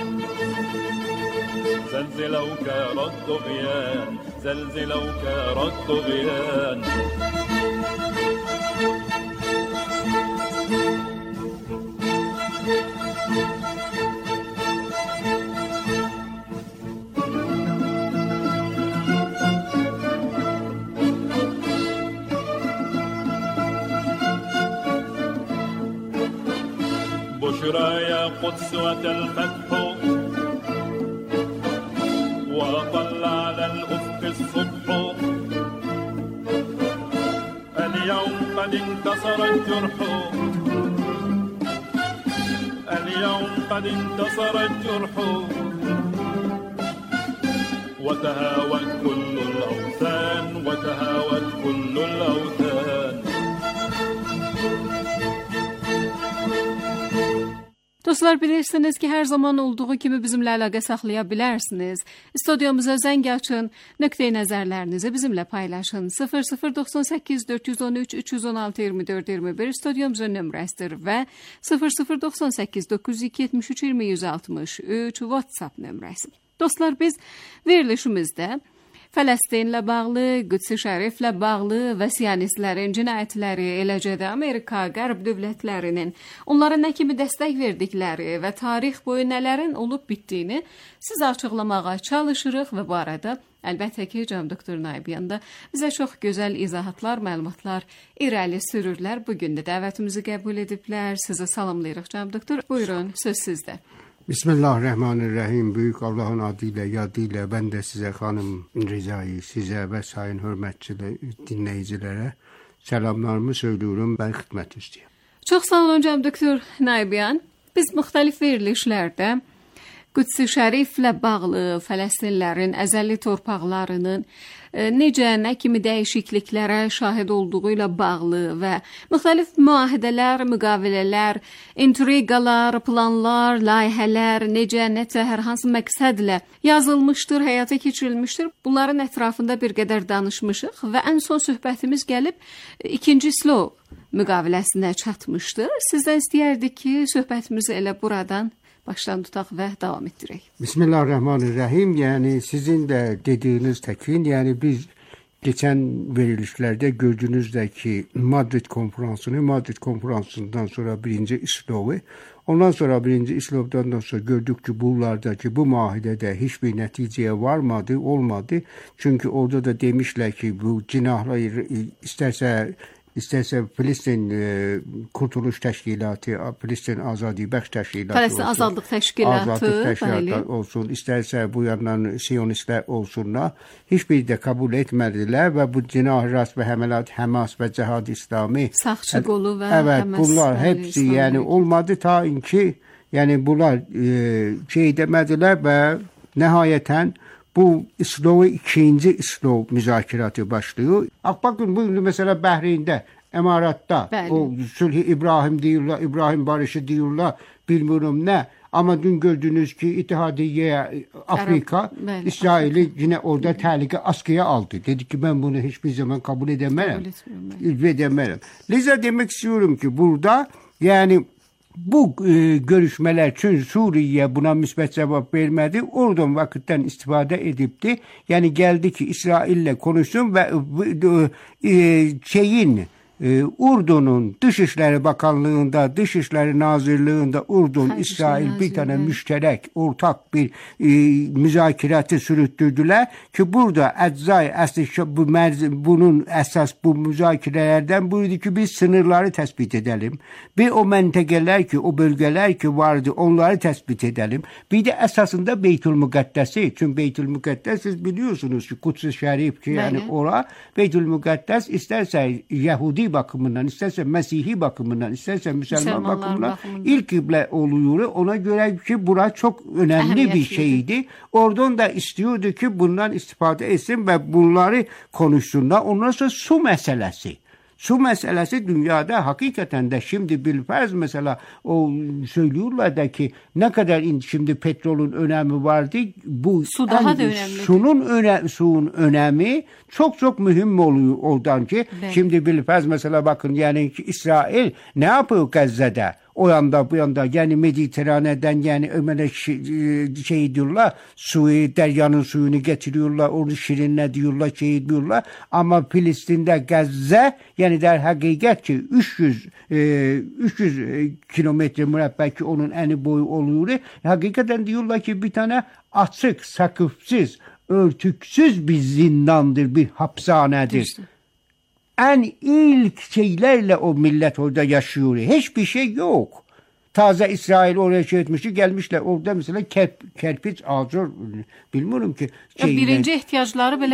zəlziləvkə raddu qiyən, zəlziləvkə raddu qiyən. بشرى يا قدس الفتح وطل على الأفق الصبح اليوم قد انتصر الجرح اليوم قد انتصر الجرح وتهاوت كل الأوثان وتهاوت كل الأوثان. Dostlar, bilirsiniz ki, hər zaman olduğu kimi bizimlə əlaqə saxlaya bilərsiniz. Studiyumuza zəng açın, nöqteyi nəzərlərinizi bizimlə paylaşın. 0098 413 316 24 21 studiyumuzun nömrəsidir və 0098 973 20 163 WhatsApp nömrəsi. Dostlar, biz verilişimizdə Fələstinlə bağlı, Qüds-i Şəriflə bağlı və siyonistlərin cinayətləri, eləcə də Amerika, Qərb dövlətlərinin onlara nə kimi dəstək verdikləri və tarix boyu nələrin olub bitdiyini sizə açıqlamağa çalışırıq və bu arada əlbəttə ki, cənab doktor Nayibyan da bizə çox gözəl izahatlar, məlumatlar irəli sürürlər. Bugün də dəvətimizi qəbul ediblər. Sizi salamlayırıq cənab doktor. Buyurun, söz sizdə. Bismillahirrahmanirrahim. Büyük Allah'ın adıyla, yadıyla ben de size hanım Riza'yı, size ve sayın hürmetçiler, dinleyicilere selamlarımı söylüyorum. Ben hizmet istiyorum. Çox sağ olun cənab doktor Nayibyan. Biz müxtəlif verilişlərdə Qüds-i Şəriflə bağlı Fələstinlərin əzəli torpaqlarının necə, nə kimi dəyişikliklərə şahid olduğu ilə bağlı və müxtəlif müahidələr, müqavilələr, intriqalar, planlar, layihələr necə, necə hər hansı məqsədlə yazılmışdır, həyata keçirilmişdir. Bunların ətrafında bir qədər danışmışıq və ən son söhbətimiz gəlib 2-ci Slov müqaviləsinə çatmışdır. Sizdən istəyərdik ki, söhbətimizi elə buradan baştan tutaq və davam etdirək. Bismillahirrahmanirrahim. Yani sizin de dediğiniz tekin, yani biz geçen verilişlerde gördüğünüzdeki Madrid konferansından sonra 1. İslov'u, ondan sonra 1. İslov'dan sonra gördük ki bunlardaki bu muahidede hiçbir neticeye varmadı, olmadı. Çünkü orada da demişler ki bu cinahları İsterse Filistin Kurtuluş Təşkilatı, Filistin Azadi Bəxş Təşkilatı Filistin Azadlıq Təşkilatı olsun, isterse bu yandan Siyonistler olsunlar, hiçbir de kabul etmediler ve bu cinah rast ve hemelat Hamas ve Cihad İslami, Sağçı Qolu ve evet, Hamas, bunlar hepsi yani olmadı ta ki yani bunlar şey demediler ve nihayeten bu İslov'u 2. İslov müzakiratı başlıyor. Bakın bu mesela Bəhreyndə, Emarat'ta o Sülh-i İbrahim diyorlar, İbrahim Barışı diyorlar, bilmiyorum ne. Ama dün gördünüz ki İttihadiye Afrika İsrail'i yine orada tehlike askıya aldı. Dedi ki ben bunu hiçbir zaman kabul edemem. Liza demek istiyorum ki burada yani bu görüşmeler için Suriye buna müsbet cevap vermedi. Oradan vakitten istifade edipti. Yani geldi ki İsrail'le konuşsun ve Urdun'un Dışişleri Bakanlığı'nda, Dışişleri Nazırlığı'nda Urdun, İsrail bir tane müşterek, ortak bir müzakiratı sürüttürdüler ki burada bunun esas bu müzakirelerden buydu ki biz sınırları tespit edelim. Bir o mentekeler ki, o bölgeler ki vardı onları tespit edelim. Bir de esasında Beytülmukəddəsi. Çünkü Beytülmukəddəs siz biliyorsunuz ki Quds-i Şərif ki yani ora Beytülmukəddəs isterse Yahudi bakımından, isterse Mesihi bakımından, isterse Müslüman bakımından ilk kıble oluyor. Ona göre ki bura çok önemli bir şeydi. Oradan da istiyordu ki bundan istifade etsin ve bunları konuşsunlar. Ondan sonra su meselesi. Su meselesi dünyada hakikaten de şimdi bilfarz mesela o söylüyorlar da ki ne kadar şimdi petrolün önemi vardı. Bu su daha da önemli. Suyun önemi çok mühim oluyor oradan ki. Evet. Şimdi bilfarz mesela bakın yani ki İsrail ne yapıyor Gazze'de? O yanda bu yanda yani Mediterrane'den yani ömele şey diyorlar suyu deryanın suyunu getiriyorlar onu şirinle diyorlar şey diyorlar ama Filistin'de Gazze yani der hakikat ki 300 kilometre mürebbeki onun eni boyu oluyor hakikaten diyorlar ki bir tane açık sakıfsız örtüksüz bir zindandır bir hapishanedir. İşte. En ilk şeylerle o millet orada yaşıyor. Hiçbir şey yok. Taze İsrail oraya şey etmişti. Gelmişler orada mesela kerpiç ağacı bilmiyorum ki. Birinci ihtiyaçları böyle